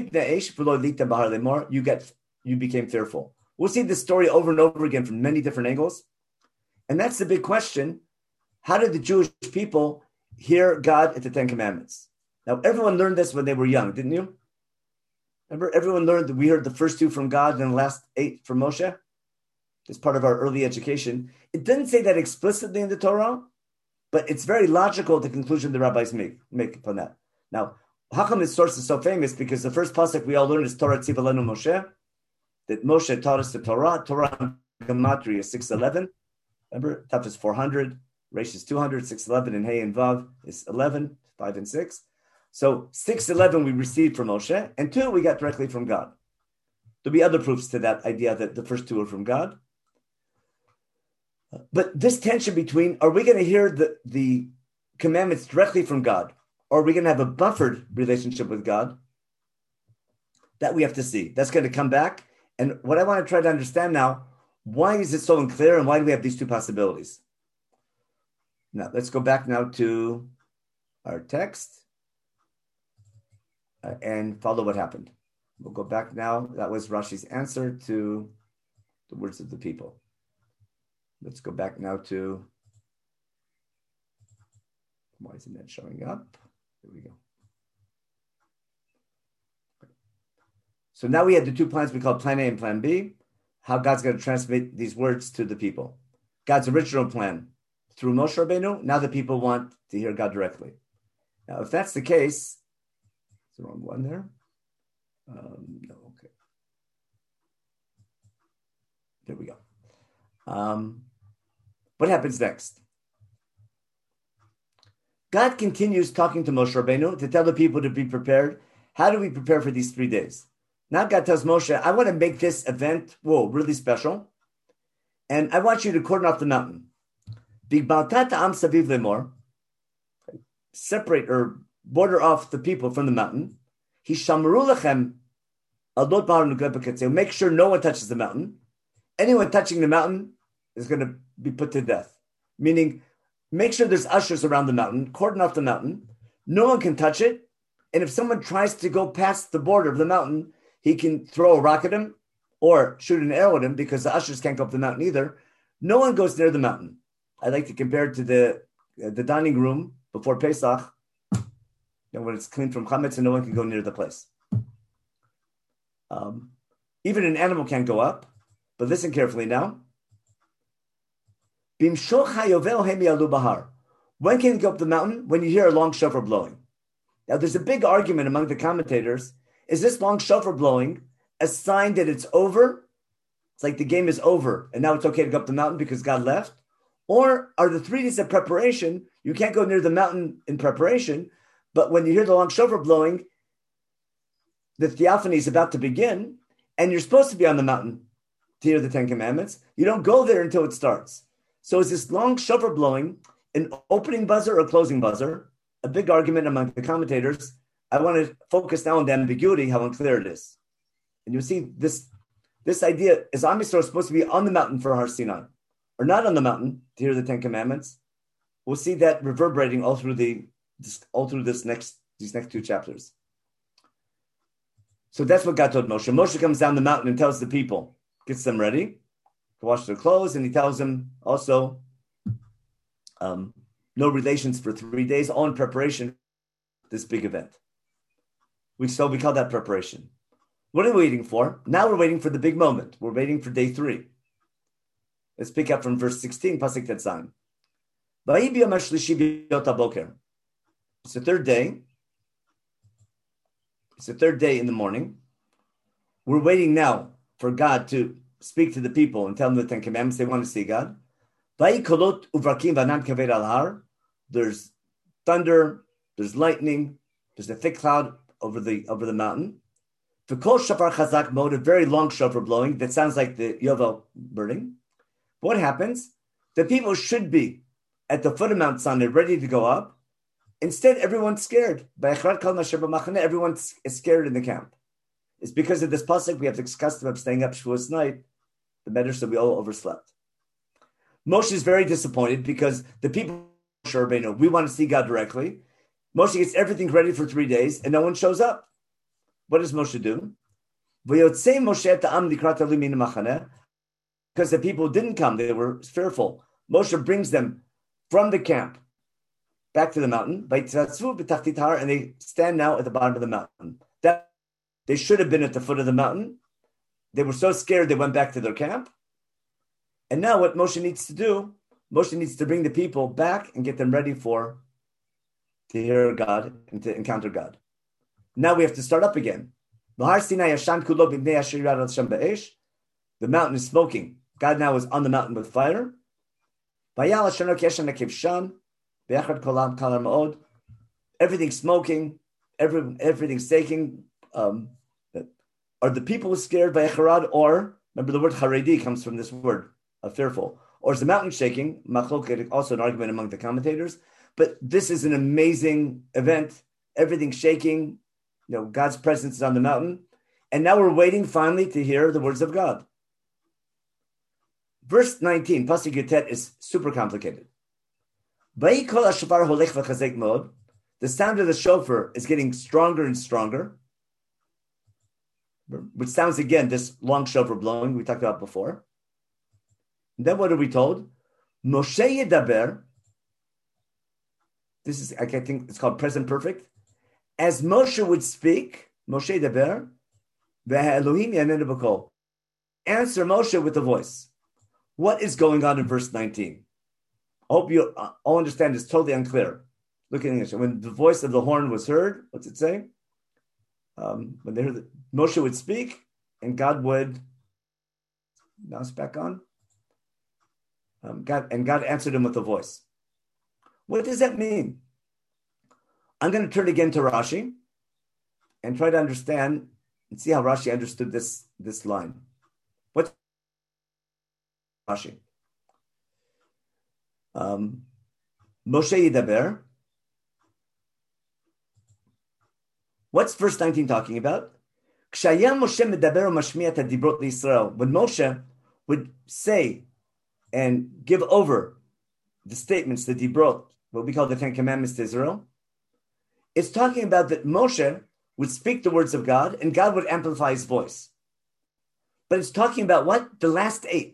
[SPEAKER 2] get you became fearful. We'll see this story over and over again from many different angles. And that's the big question. How did the Jewish people hear God at the Ten Commandments? Now, everyone learned this when they were young, didn't you? Remember, everyone learned that we heard the first two from God and the last eight from Moshe? It's part of our early education. It didn't say that explicitly in the Torah, but it's very logical, the conclusion the rabbis make, make upon that. Now, how come this source is so famous? Because the first pasuk we all learned is Torah Tziv Alenu Moshe, that Moshe taught us the Torah. Torah Gematria is six eleven. Remember, Taf is four hundred, Resh is two hundred, six eleven, and Hey and Vav is eleven, five and six. So six eleven we received from Moshe, and two we got directly from God. There'll be other proofs to that idea that the first two are from God. But this tension between, are we going to hear the, the commandments directly from God, or are we going to have a buffered relationship with God? That we have to see. That's going to come back. And what I want to try to understand now, why is it so unclear, and why do we have these two possibilities? Now, let's go back now to our text uh, and follow what happened. We'll go back now. That was Rashi's answer to the words of the people. Let's go back now to, why isn't that showing up? There we go. So now we had the two plans we call Plan A and Plan B, how God's going to transmit these words to the people. God's original plan through Moshe Rabbeinu, now the people want to hear God directly. Now, if that's the case, it's the wrong one there. Um, no, okay. There we go. Um, what happens next? God continues talking to Moshe Rabbeinu to tell the people to be prepared. How do we prepare for these three days? Now God tells Moshe, I want to make this event, whoa, really special. And I want you to cordon off the mountain. Separate or border off the people from the mountain. Make sure no one touches the mountain. Anyone touching the mountain is going to be put to death. Meaning, make sure there's ushers around the mountain, cordon off the mountain. No one can touch it. And if someone tries to go past the border of the mountain, he can throw a rock at him or shoot an arrow at him because the ushers can't go up the mountain either. No one goes near the mountain. I like to compare it to the uh, the dining room before Pesach, you know, when it's clean from chametz and no one can go near the place. Um, even an animal can't go up. But listen carefully now. When can you go up the mountain? When you hear a long shofar blowing. Now, there's a big argument among the commentators. Is this long shofar blowing a sign that it's over? It's like the game is over, and now it's okay to go up the mountain because God left? Or are the three days of preparation, you can't go near the mountain in preparation, but when you hear the long shofar blowing, the theophany is about to begin, and you're supposed to be on the mountain to hear the Ten Commandments. You don't go there until it starts. So is this long shofar blowing an opening buzzer or closing buzzer? A big argument among the commentators. I want to focus now on the ambiguity, how unclear it is. And you'll see this, this idea, is Am Yisrael supposed to be on the mountain for Har Sinai, or not on the mountain to hear the Ten Commandments? We'll see that reverberating all through the all through this next these next two chapters. So that's what God told Moshe. Moshe comes down the mountain and tells the people, gets them ready to wash their clothes, and he tells them also um, no relations for three days, all in preparation for this big event. We so we call that preparation. What are we waiting for? Now we're waiting for the big moment. We're waiting for day three. Let's pick up from verse sixteen, Pasuk Tetzan. It's the third day. It's the third day in the morning. We're waiting now for God to speak to the people and tell them the Ten Commandments. They want to see God. There's thunder, there's lightning, there's a thick cloud over the over the mountain. The kol shofar chazak mode, a very long shofar blowing that sounds like the Yovel burning. What happens? The people should be at the foot of Mount Sinai, ready to go up. Instead, everyone's scared. Everyone is scared in the camp. It's because of this pasuk we have this custom of staying up Shavuos night. The Medrash said we all overslept. Moshe is very disappointed because the people, we want to see God directly. Moshe gets everything ready for three days and no one shows up. What does Moshe do? Because the people didn't come, they were fearful. Moshe brings them from the camp back to the mountain, and they stand now at the bottom of the mountain. That they should have been at the foot of the mountain. They were so scared they went back to their camp. And now what Moshe needs to do, Moshe needs to bring the people back and get them ready for to hear God and to encounter God. Now we have to start up again. The mountain is smoking. God now is on the mountain with fire. Everything's smoking. Every, everything's taking. Um, are the people scared by Echarad? Or, remember the word Haredi comes from this word, uh, fearful. Or is the mountain shaking? Machlok, also an argument among the commentators. But this is an amazing event. Everything's shaking. You know, God's presence is on the mountain. And now we're waiting finally to hear the words of God. Verse nineteen, Pasuk Yutet, is super complicated. The sound of the shofar is getting stronger and stronger, which sounds again this long shofar blowing we talked about before. And then what are we told? Moshe Yedaber. This is, I think it's called present perfect. As Moshe would speak, Moshe Yedaber, Elohim Yamin B'kol. Answer Moshe with the voice. What is going on in verse nineteen? I hope you all understand it's totally unclear. Look at English. When the voice of the horn was heard, what's it say? Um, when they heard the, Moshe would speak, and God would. Now it's back on. Um, God and God answered him with a voice. What does that mean? I'm going to turn again to Rashi and try to understand and see how Rashi understood this this line. What? Rashi. Um, Moshe Yidaber. What's verse nineteen talking about? When Moshe would say and give over the statements, the dibrot, what we call the Ten Commandments to Israel, It's talking about that Moshe would speak the words of God and God would amplify his voice. But it's talking about what? The last eight.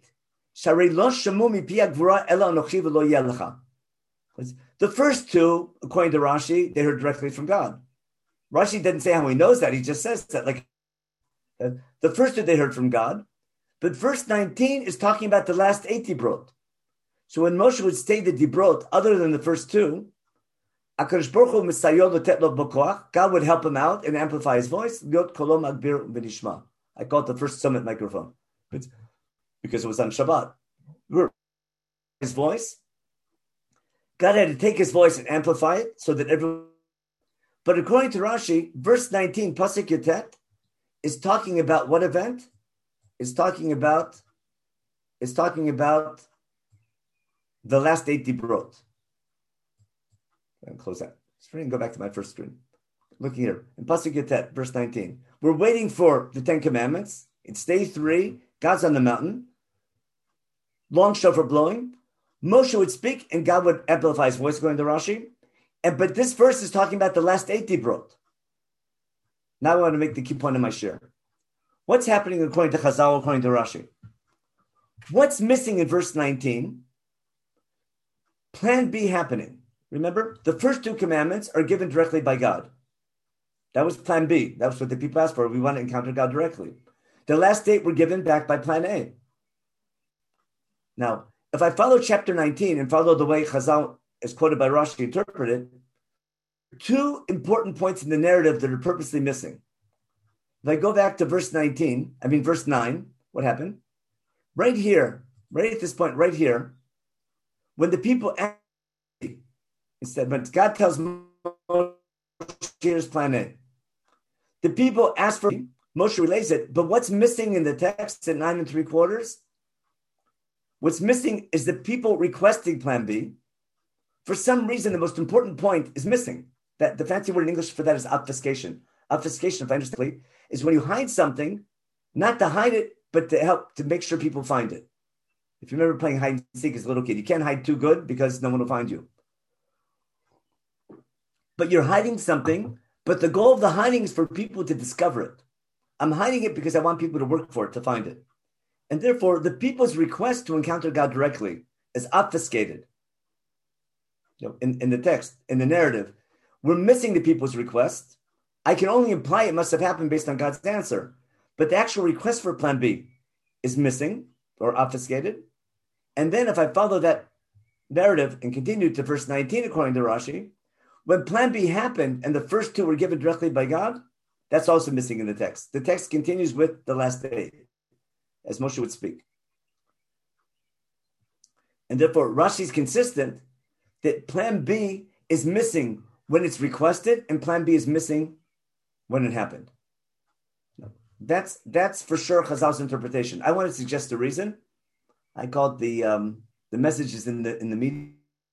[SPEAKER 2] The first two, according to Rashi, they heard directly from God. Rashi didn't say how he knows that. He just says that. Like the first two they heard from God. But verse nineteen is talking about the last eight dibrot. So when Moshe would say the dibrot, other than the first two, HaKadosh Baruch Hu Misayod L'tet Lo B'Koach, God would help him out and amplify his voice. Yot Kolom Agbir V'Nishma. I call it the first summit microphone because it was on Shabbat. His voice. God had to take his voice and amplify it so that everyone. But according to Rashi, verse nineteen, Pasuk Yotet, is talking about what event? Is talking about. Is talking about the last eight dibrot. And close that screen and go back to my first screen. Looking here in Pasuk Yotet, verse nineteen. We're waiting for the Ten Commandments. It's day three. God's on the mountain. Long shofar blowing. Moshe would speak and God would amplify his voice, according to Rashi. And but this verse is talking about the last eight dibrot. Now I want to make the key point of my share. What's happening according to Chazal, according to Rashi? What's missing in verse nineteen? Plan B happening. Remember, the first two commandments are given directly by God. That was plan B. That was what the people asked for. We want to encounter God directly. The last eight were given back by plan A. Now, if I follow chapter nineteen and follow the way Chazal is quoted by Rashi interpreted, two important points in the narrative that are purposely missing. If I go back to verse nineteen, I mean verse nine, what happened? Right here, right at this point, right here, when the people asked, instead, but God tells Moshe, here's plan A. The people ask for, Moshe relays it, but what's missing in the text at nine and three quarters? What's missing is the people requesting plan B. For some reason, the most important point is missing. That the fancy word in English for that is obfuscation. Obfuscation, if I understand correctly, is when you hide something, not to hide it, but to help to make sure people find it. If you remember playing hide and seek as a little kid, you can't hide too good because no one will find you. But you're hiding something, but the goal of the hiding is for people to discover it. I'm hiding it because I want people to work for it, to find it. And therefore, the people's request to encounter God directly is obfuscated. You know, in, in the text, in the narrative, we're missing the people's request. I can only imply it must have happened based on God's answer. But the actual request for plan B is missing or obfuscated. And then if I follow that narrative and continue to verse nineteen, according to Rashi, when plan B happened and the first two were given directly by God, that's also missing in the text. The text continues with the last eight, as Moshe would speak. And therefore, Rashi is consistent that plan B is missing when it's requested and plan B is missing when it happened. That's that's for sure Chazal's interpretation. I want to suggest a reason. I called the um, the messages in the in the media.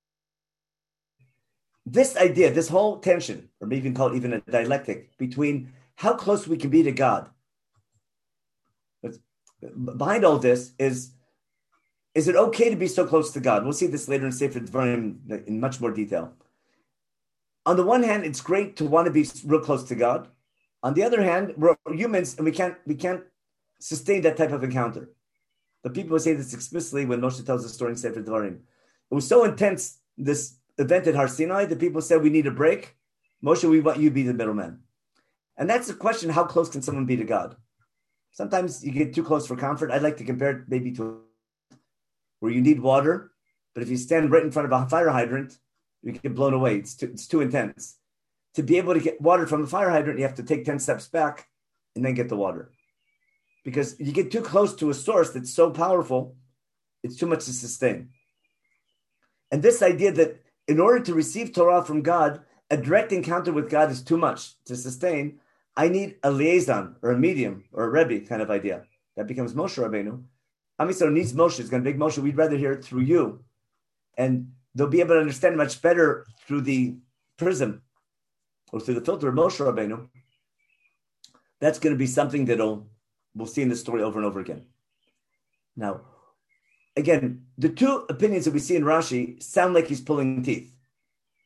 [SPEAKER 2] This idea, this whole tension, or maybe even call it even a dialectic between how close we can be to God. But behind all this is, is it okay to be so close to God? We'll see this later in Sefer Dvarim in much more detail. On the one hand, it's great to want to be real close to God. On the other hand, we're humans and we can't we can't sustain that type of encounter. But people will say this explicitly when Moshe tells the story in Sefer Dvarim. It was so intense, this event at Har Sinai, that people said we need a break. Moshe, we want you to be the middleman. And that's the question, how close can someone be to God? Sometimes you get too close for comfort. I'd like to compare it maybe to where you need water, but if you stand right in front of a fire hydrant, you get blown away. It's too, it's too intense. To be able to get water from a fire hydrant, you have to take ten steps back and then get the water. Because you get too close to a source that's so powerful, it's too much to sustain. And this idea that in order to receive Torah from God, a direct encounter with God is too much to sustain. I need a liaison or a medium or a Rebbe kind of idea. That becomes Moshe Rabbeinu. Am Yisrael needs Moshe. It's going to be Moshe. We'd rather hear it through you. And they'll be able to understand much better through the prism or through the filter of Moshe Rabbeinu. That's going to be something that'll we'll see in this story over and over again. Now, again, the two opinions that we see in Rashi sound like he's pulling teeth.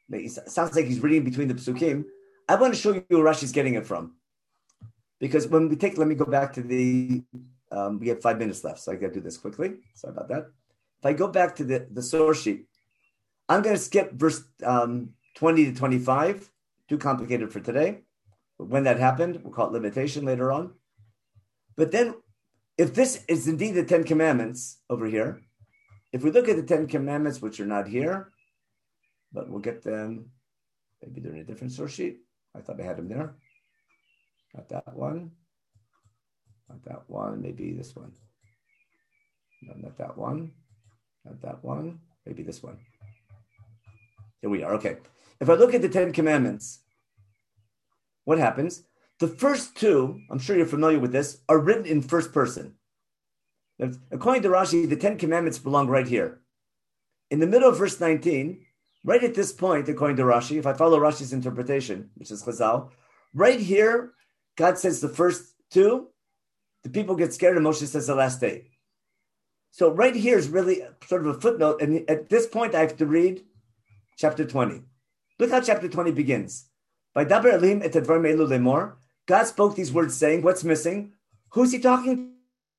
[SPEAKER 2] It sounds like he's reading between the psukim. I want to show you where Rashi's getting it from. Because when we take, let me go back to the, um, we have five minutes left, so I got to do this quickly. Sorry about that. If I go back to the, the source sheet, I'm going to skip verse um, twenty to twenty-five. Too complicated for today. But when that happened, we'll call it limitation later on. But then, if this is indeed the Ten Commandments over here, if we look at the Ten Commandments, which are not here, but we'll get them, maybe they're in a different source sheet. I thought I had them there. Not that one. Not that one. Maybe this one. No, not that one. Not that one. Maybe this one. Here we are. Okay. If I look at the Ten Commandments, what happens? The first two, I'm sure you're familiar with this, are written in first person. According to Rashi, the Ten Commandments belong right here. In the middle of verse nineteen, right at this point, according to Rashi, if I follow Rashi's interpretation, which is Chazal, right here, God says the first two, the people get scared, and Moshe says the last eight. So right here is really sort of a footnote, and at this point, I have to read chapter twenty. Look how chapter twenty begins. By Daber Elim et Advarim Elu Lemor, God spoke these words saying, what's missing? Who's he talking to?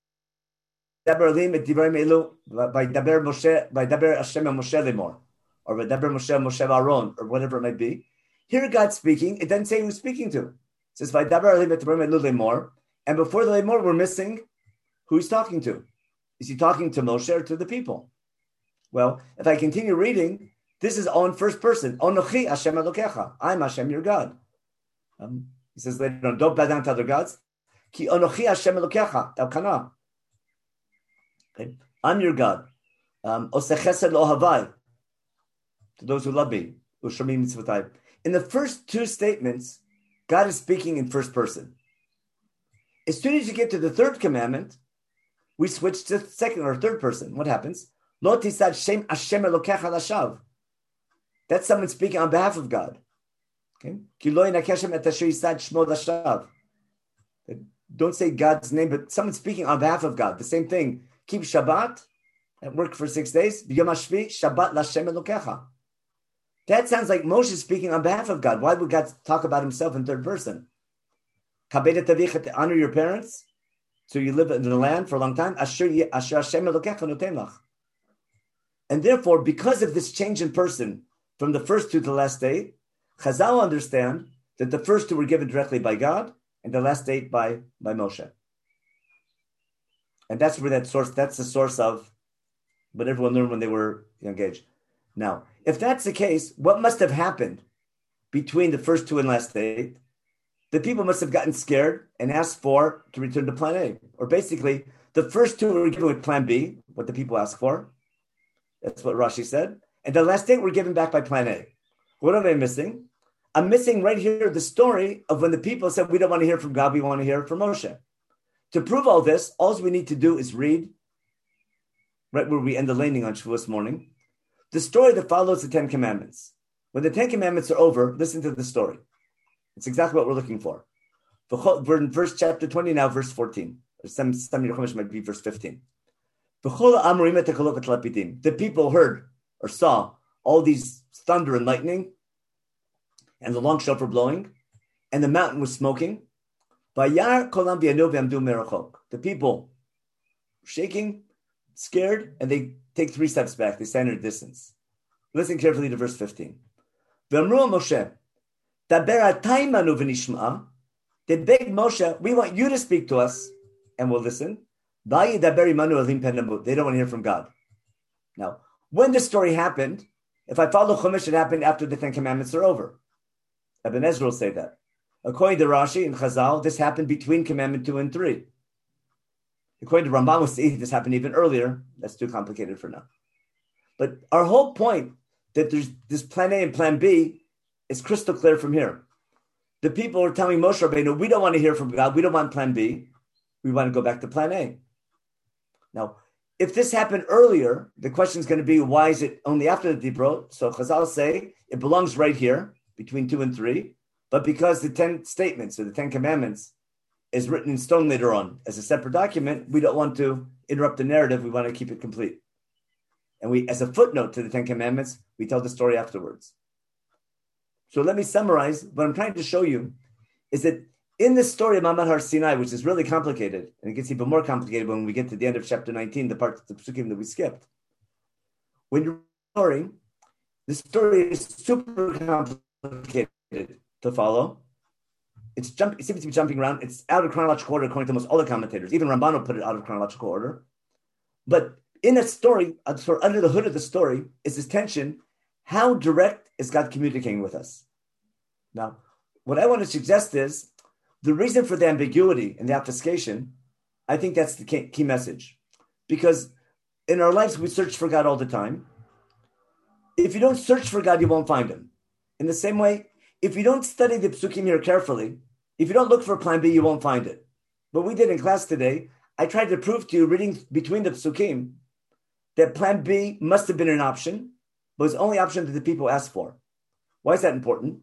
[SPEAKER 2] Daber Elim et Advarim Elu, by Daber Moshe, by Daber Hashem and Moshe Lemor, or by Daber Moshe Moshe Aaron, or whatever it might be. Here God's speaking, it doesn't say who's speaking to. It says, by Daber Elim et Advarim Elu Lemor, and before the Lemor, we're missing who he's talking to. Is he talking to Moshe or to the people? Well, if I continue reading, this is all in first person. Onochi Hashem Elokecha. I'm Hashem, your God. Um, he says later on, don't bow down to other gods. Ki Onochi Hashem Elokecha. Elkanah. Okay. I'm your God. Um, Oseh Chesed Lo Havai. To those who love me. Ushami Mitzvotai. In the first two statements, God is speaking in first person. As soon as you get to the third commandment, we switch to second or third person. What happens? Lo tisad Shem Hashem Elokecha Lashav. That's someone speaking on behalf of God. Okay? Don't say God's name, but someone speaking on behalf of God. The same thing. Keep Shabbat and work for six days. Shabbat Lashem Elokecha. That sounds like Moshe speaking on behalf of God. Why would God talk about himself in third person? Honor your parents, so you live in the land for a long time. And therefore, because of this change in person, from the first two to the last eight, Chazal understand that the first two were given directly by God, and the last eight by, by Moshe. And that's where that source, that's the source of what everyone learned when they were engaged. Now, if that's the case, what must have happened between the first two and last eight? The people must have gotten scared and asked for to return to plan A. Or basically, the first two were given with plan B, what the people asked for. That's what Rashi said. And the last eight were given back by plan A. What am I missing? I'm missing right here the story of when the people said, we don't want to hear from God, we want to hear from Moshe. To prove all this, all we need to do is read, right where we end the landing on Shavuos morning, the story that follows the Ten Commandments. When the Ten Commandments are over, listen to the story. It's exactly what we're looking for. We're in verse chapter twenty now, verse fourteen. Or some, some might be verse fifteen. The people heard or saw all these thunder and lightning, and the long shofar blowing, and the mountain was smoking. The people shaking, scared, and they take three steps back. They stand at a distance. Listen carefully to verse fifteen. Moshe, they beg Moshe, we want you to speak to us, and we'll listen. They don't want to hear from God. Now, when this story happened, if I follow Chumash, it happened after the Ten Commandments are over. Ibn Ezra will say that. According to Rashi and Chazal, this happened between Commandment two and three. According to Rambam, we'll see this happened even earlier. That's too complicated for now. But our whole point that there's this plan A and plan B is crystal clear from here. The people are telling Moshe Rabbeinu, we don't want to hear from God. We don't want plan B. We want to go back to plan A. Now, if this happened earlier, the question is going to be, why is it only after the Dibro? So Chazal say it belongs right here between two and three. But because the ten statements or the Ten Commandments is written in stone later on as a separate document, we don't want to interrupt the narrative. We want to keep it complete. And we, as a footnote to the Ten Commandments, we tell the story afterwards. So let me summarize. What I'm trying to show you is that in the story of Mamad Har Sinai, which is really complicated, and it gets even more complicated when we get to the end of chapter nineteen, the part of the psukim that we skipped. When you're story, the story is super complicated to follow. It's jump, it seems to be jumping around. It's out of chronological order according to most all the commentators. Even Rambano put it out of chronological order. But in that story, under the hood of the story, is this tension. How direct is God communicating with us? Now, what I want to suggest is the reason for the ambiguity and the obfuscation, I think that's the key message. Because in our lives, we search for God all the time. If you don't search for God, you won't find him. In the same way, if you don't study the psukim here carefully, if you don't look for plan B, you won't find it. What we did in class today, I tried to prove to you, reading between the psukim, that plan B must have been an option, but it's the only option that the people asked for. Why is that important?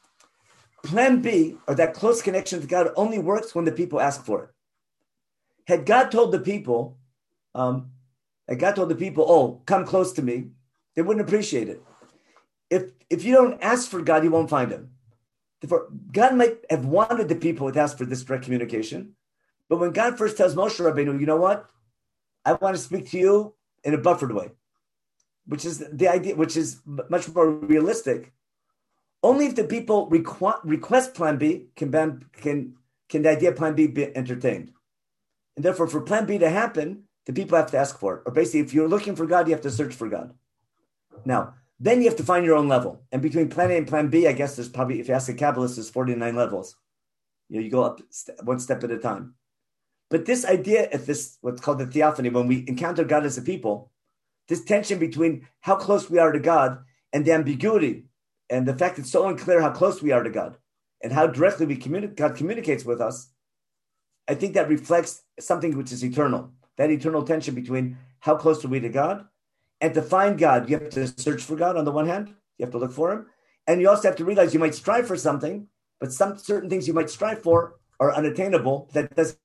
[SPEAKER 2] Plan B, or that close connection to God, only works when the people ask for it. Had God told the people, um, had God told the people, oh, come close to me, they wouldn't appreciate it. If if you don't ask for God, you won't find him. Therefore, God might have wanted the people to ask for this direct communication, but when God first tells Moshe Rabbeinu, you know what? I want to speak to you in a buffered way, which is the idea, which is much more realistic. Only if the people requ- request plan B can, ban, can, can the idea of plan B be entertained. And therefore, for plan B to happen, the people have to ask for it. Or basically, if you're looking for God, you have to search for God. Now, then you have to find your own level. And between plan A and plan B, I guess there's probably, if you ask a Kabbalist, there's forty-nine levels. You know, you go up st- one step at a time. But this idea of this, what's called the theophany, when we encounter God as a people, this tension between how close we are to God and the ambiguity and the fact it's so unclear how close we are to God and how directly we communi- God communicates with us, I think that reflects something which is eternal. That eternal tension between how close are we to God, and to find God, you have to search for God on the one hand, you have to look for him, and you also have to realize you might strive for something, but some certain things you might strive for are unattainable. That does,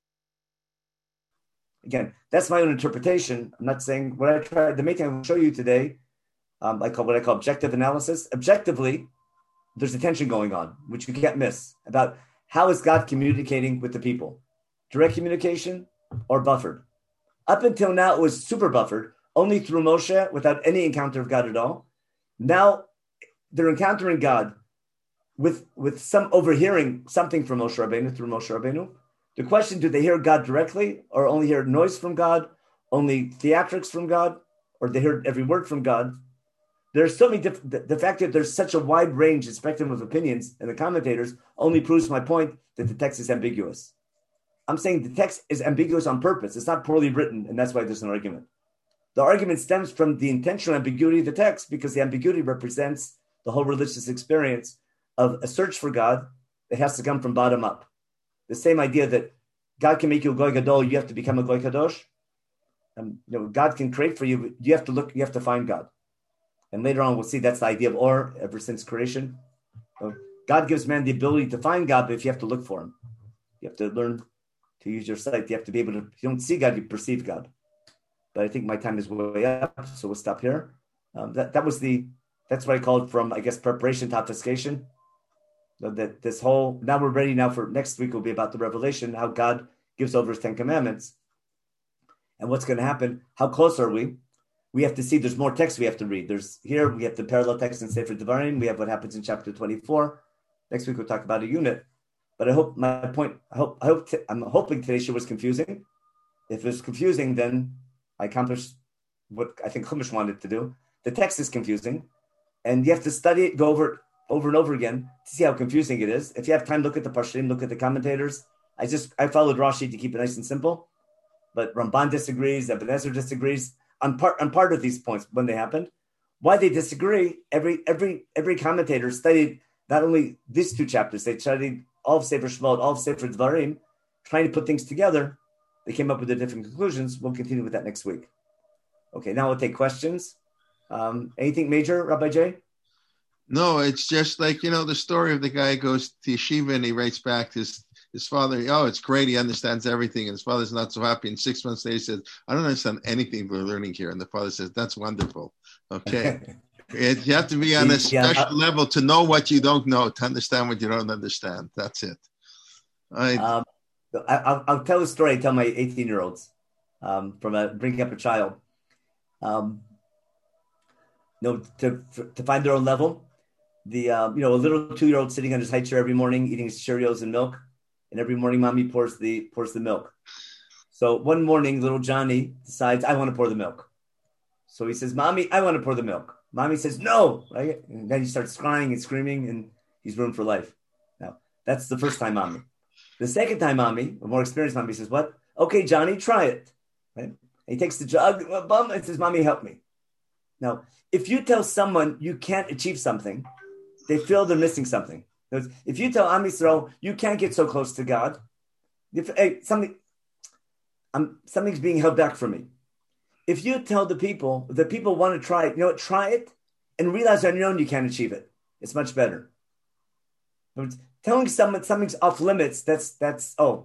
[SPEAKER 2] again, that's my own interpretation. I'm not saying what I tried. The main thing I will show you today, um, I call what I call objective analysis. Objectively, there's a tension going on, which you can't miss, about how is God communicating with the people, direct communication or buffered. Up until now, it was super buffered, only through Moshe, without any encounter of God at all. Now they're encountering God with, with some overhearing something from Moshe Rabbeinu, through Moshe Rabbeinu. The question, do they hear God directly, or only hear noise from God, only theatrics from God, or they hear every word from God? There's so many different, the, the fact that there's such a wide range and spectrum of opinions in the commentators only proves my point that the text is ambiguous. I'm saying the text is ambiguous on purpose. It's not poorly written, and that's why there's an argument. The argument stems from the intentional ambiguity of the text, because the ambiguity represents the whole religious experience of a search for God that has to come from bottom up. The same idea that God can make you a goy gadol, you have to become a goy kadosh. Um, you know, God can create for you, you have to look, you have to find God. And later on, we'll see that's the idea of or ever since creation. So God gives man the ability to find God, but if you have to look for him, you have to learn to use your sight. You have to be able to, if you don't see God, you perceive God. But I think my time is way up, so we'll stop here. Um, that that was the, that's what I called from, I guess, preparation to obfuscation. So that this whole, now we're ready now for next week will be about the revelation, how God gives over his Ten Commandments. And what's going to happen, how close are we? We have to see, there's more text we have to read. There's here, we have the parallel text in Sefer Devarim. We have what happens in chapter twenty-four. Next week we'll talk about a unit. But I hope my point, I hope, I hope, t- I'm hoping today's show was confusing. If it's confusing, then I accomplished what I think Chumash wanted to do. The text is confusing, and you have to study it, go over it over and over again to see how confusing it is. If you have time, look at the Parshirim, look at the commentators. I just, I followed Rashi to keep it nice and simple, but Ramban disagrees, Ibn Ezra disagrees on part, on part of these points when they happened. Why they disagree, every every every commentator studied not only these two chapters, they studied all of Sefer Shemot, all of Sefer Dvarim, trying to put things together. They came up with the different conclusions. We'll continue with that next week. Okay, now we'll take questions. Um, anything major, Rabbi J?
[SPEAKER 1] No, it's just like, you know, the story of the guy who goes to yeshiva and he writes back to his, his father, oh, it's great, he understands everything. And his father's not so happy. And six months later he says, I don't understand anything we're learning here. And the father says, that's wonderful. Okay. It, you have to be on a
[SPEAKER 2] Yeah,
[SPEAKER 1] special
[SPEAKER 2] uh,
[SPEAKER 1] level to know what you don't know, to understand what you don't understand. That's it. I,
[SPEAKER 2] um, I, I'll, I'll tell a story. I tell my eighteen-year-olds um, from a, bringing up a child. Um, you know, to to find their own level. The um, you know, a little two-year-old sitting on his high chair every morning, eating his Cheerios and milk, and every morning, mommy pours the pours the milk. So one morning, little Johnny decides, I want to pour the milk. So he says, "Mommy, I want to pour the milk." Mommy says, "No." Right? And then he starts crying and screaming, and he's ruined for life. Now, that's the first time, mommy. The second time, mommy, a more experienced mommy, says, "What? Okay, Johnny, try it." Right? And he takes the jug, bum, and says, "Mommy, help me." Now, if you tell someone you can't achieve something, they feel they're missing something. If you tell Am Yisrael you can't get so close to God, if hey, something, um, something's being held back from me. If you tell the people that people want to try it, you know what, try it and realize on your own you can't achieve it. It's much better. Telling someone something's off limits, that's, that's oh,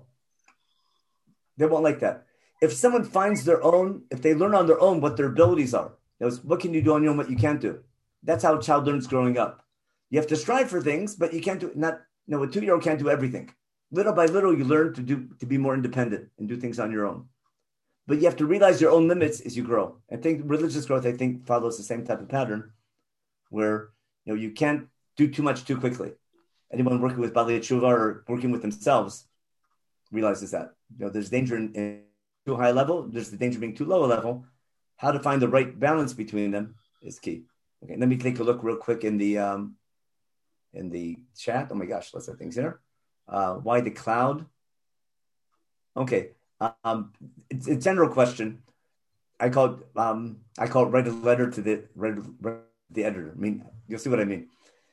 [SPEAKER 2] they won't like that. If someone finds their own, if they learn on their own what their abilities are, what can you do on your own, what you can't do? That's how a child learns growing up. You have to strive for things, but you can't do, not, you know, a two-year-old can't do everything. Little by little, you learn to do, to be more independent and do things on your own. But you have to realize your own limits as you grow. I think religious growth, I think, follows the same type of pattern where, you know, you can't do too much too quickly. Anyone working with Baalei Teshuva or working with themselves realizes that. You know, there's danger in, in too high level. There's the danger of being too low a level. How to find the right balance between them is key. Okay, let me take a look real quick in the um, in the chat. Oh my gosh, lots of things here. Uh, why the cloud? Okay. Um, it's a general question. I call it, um, I call it write a letter to the write, write the editor. I mean, you'll see what I mean.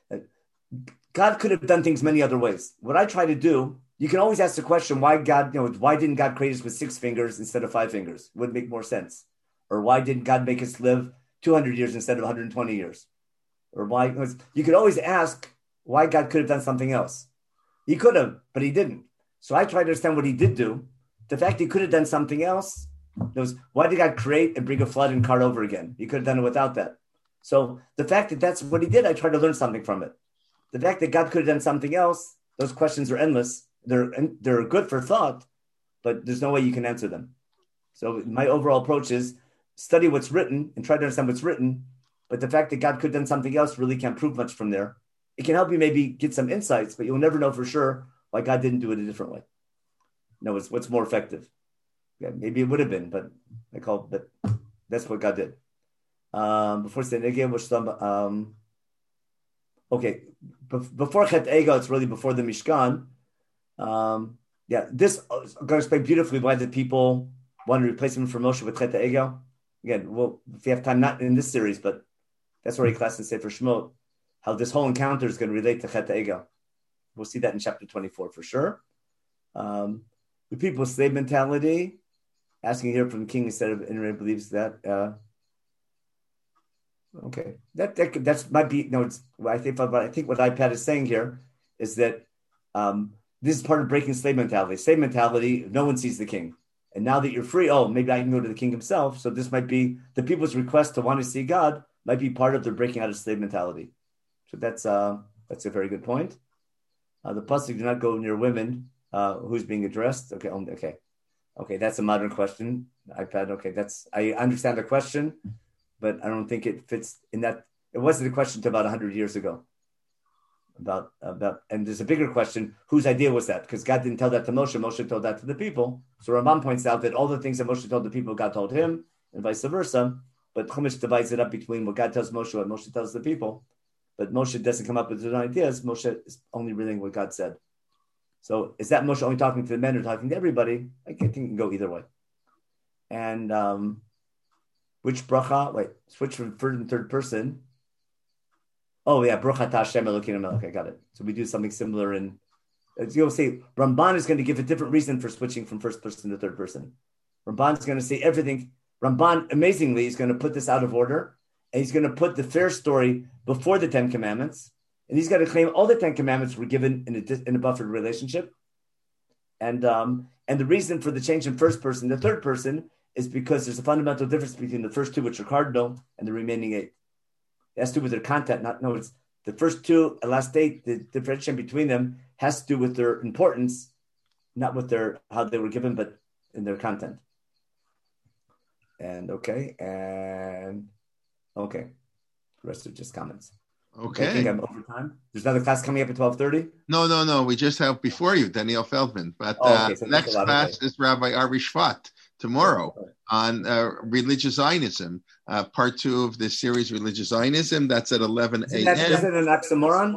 [SPEAKER 2] God could have done things many other ways. What I try to do, you can always ask the question, why God, you know, why didn't God create us with six fingers instead of five fingers? Would make more sense. Or why didn't God make us live two hundred years instead of one hundred twenty years? Or why, you could always ask why God could have done something else. He could have, but he didn't. So I try to understand what he did do. The fact he could have done something else, was why did God create and bring a flood and start over again? He could have done it without that. So the fact that that's what he did, I try to learn something from it. The fact that God could have done something else, those questions are endless. They're they're good for thought, but there's no way you can answer them. So my overall approach is study what's written and try to understand what's written. But the fact that God could have done something else really can't prove much from there. It can help you maybe get some insights, but you'll never know for sure why God didn't do it a different way. No, it's what's more effective. Yeah, maybe it would have been, but I call it, but that's what God did. Um, before saying again, which some um, okay, before Chet Ego, it's really before the Mishkan. Um, yeah, this is going to explain beautifully why the people want to replace him for Moshe with Chet Ego. Again, well, if you have time, not in this series, but that's already class in Sefer Shemot, how this whole encounter is going to relate to Chet Ego. We'll see that in chapter twenty-four for sure. Um, the people's slave mentality, asking here from the king instead of anyone believes that. Uh, okay, that that that's might be. No, it's I think. But I think what iPad is saying here is that um, this is part of breaking slave mentality. Slave mentality, no one sees the king, and now that you're free, oh, maybe I can go to the king himself. So this might be the people's request to want to see God might be part of their breaking out of slave mentality. So that's uh, that's a very good point. Uh, the pasuk do not go near women. Uh, who's being addressed? Okay, um, okay, okay. That's a modern question. iPad. Okay, that's I understand the question, but I don't think it fits in that. It wasn't a question to about a hundred years ago. About about, and there's a bigger question: whose idea was that? Because God didn't tell that to Moshe. Moshe told that to the people. So Ramban points out that all the things that Moshe told the people, God told him, and vice versa. But Chumash divides it up between what God tells Moshe and what Moshe tells the people. But Moshe doesn't come up with his own ideas. Moshe is only relaying what God said. So is that Moshe only talking to the men or talking to everybody? I think it can go either way. And um, which bracha? Wait, switch from third and third person. Oh yeah, bracha ta Hashem Elokeinu melech. Okay, got it. So we do something similar in. You'll say Ramban is going to give a different reason for switching from first person to third person. Ramban is going to say everything. Ramban, amazingly, is going to put this out of order, and he's going to put the fair story before the Ten Commandments. And he's got to claim all the Ten Commandments were given in a, in a buffered relationship. And um, and the reason for the change in first person to third person is because there's a fundamental difference between the first two, which are cardinal, and the remaining eight. It has to do with their content. Not no, it's the first two and last eight. The differentiation between them has to do with their importance, not with their how they were given, but in their content. And okay, and okay, the rest are just comments.
[SPEAKER 1] Okay.
[SPEAKER 2] I think I'm over time. There's another class coming up at twelve thirty.
[SPEAKER 1] No, no, no. We just have before you Daniel Feldman, but
[SPEAKER 2] oh, okay.
[SPEAKER 1] uh,
[SPEAKER 2] so
[SPEAKER 1] next class
[SPEAKER 2] okay.
[SPEAKER 1] is Rabbi Ari Shvat tomorrow oh, on uh, religious Zionism, uh, part two of this series, Religious Zionism. That's at eleven a.m.
[SPEAKER 2] Is it an oxymoron?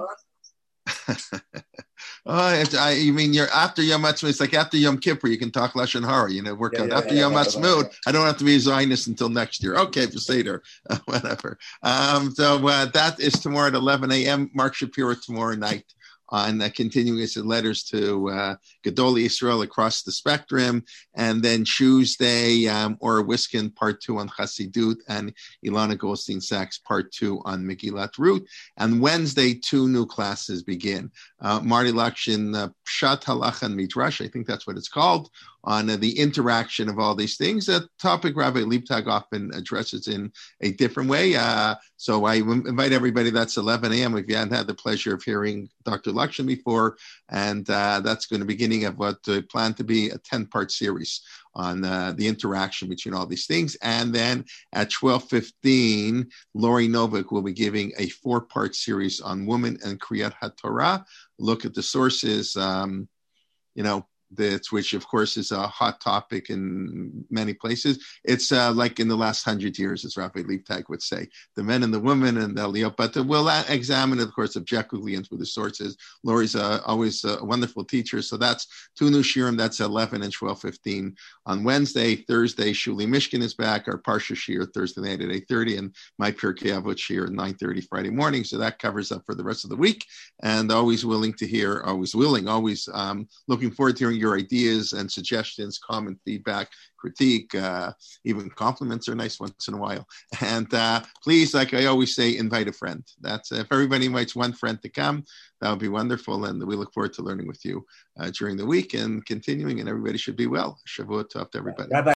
[SPEAKER 1] Oh, it's, I, you mean you're after Yom Ha'atzmaut? It's like after Yom Kippur, you can talk Lashon Hara, you know, work
[SPEAKER 2] yeah,
[SPEAKER 1] out.
[SPEAKER 2] Yeah,
[SPEAKER 1] after
[SPEAKER 2] yeah,
[SPEAKER 1] Yom
[SPEAKER 2] yeah,
[SPEAKER 1] Ha'atzmaut,
[SPEAKER 2] yeah.
[SPEAKER 1] I don't have to be a Zionist until next year. Okay, for Seder, uh, whatever. Um, so uh, that is tomorrow at eleven a.m. Mark Shapiro tomorrow night on uh, continuing his letters to uh, Gedolei Israel across the spectrum. And then Tuesday, um, Ora Wiskin, part two on Chassidut, and Ilana Goldstein-Sachs, part two on Megillat Ruth. And Wednesday, two new classes begin. Uh, Marty Lakshin, uh, Pshat, Halacha, and Midrash, I think that's what it's called, on uh, the interaction of all these things. A topic Rabbi Liebtag often addresses in a different way. Uh, so I invite everybody, that's eleven a.m. if you hadn't had the pleasure of hearing Doctor Lakshin before. And uh, that's going to be beginning of what uh, planned to be a ten-part series on uh, the interaction between all these things. And then at twelve fifteen, Lori Novak will be giving a four-part series on woman and Kriyat HaTorah. Look at the sources, um, you know, that's, which of course is a hot topic in many places. It's uh, like in the last hundred years, as Rabbi Liebtag would say, the men and the women and the Aliyot. But we'll examine it, of course, objectively and through the sources. Lori's uh, always a wonderful teacher. So that's two new shirim. That's eleven and twelve fifteen on Wednesday. Thursday, Shuli Mishkin is back. Our Parsha Shir Thursday night at eight thirty, and my Pirkei Avot Shir at nine thirty Friday morning. So that covers up for the rest of the week. And always willing to hear, always willing, always um, looking forward to hearing your ideas and suggestions, comment, feedback, critique, uh, even compliments are nice once in a while. And uh, please, like I always say, invite a friend. That's if everybody invites one friend to come, that would be wonderful. And we look forward to learning with you uh, during the week and continuing. And everybody should be well. Shavua tov to everybody. Rabbi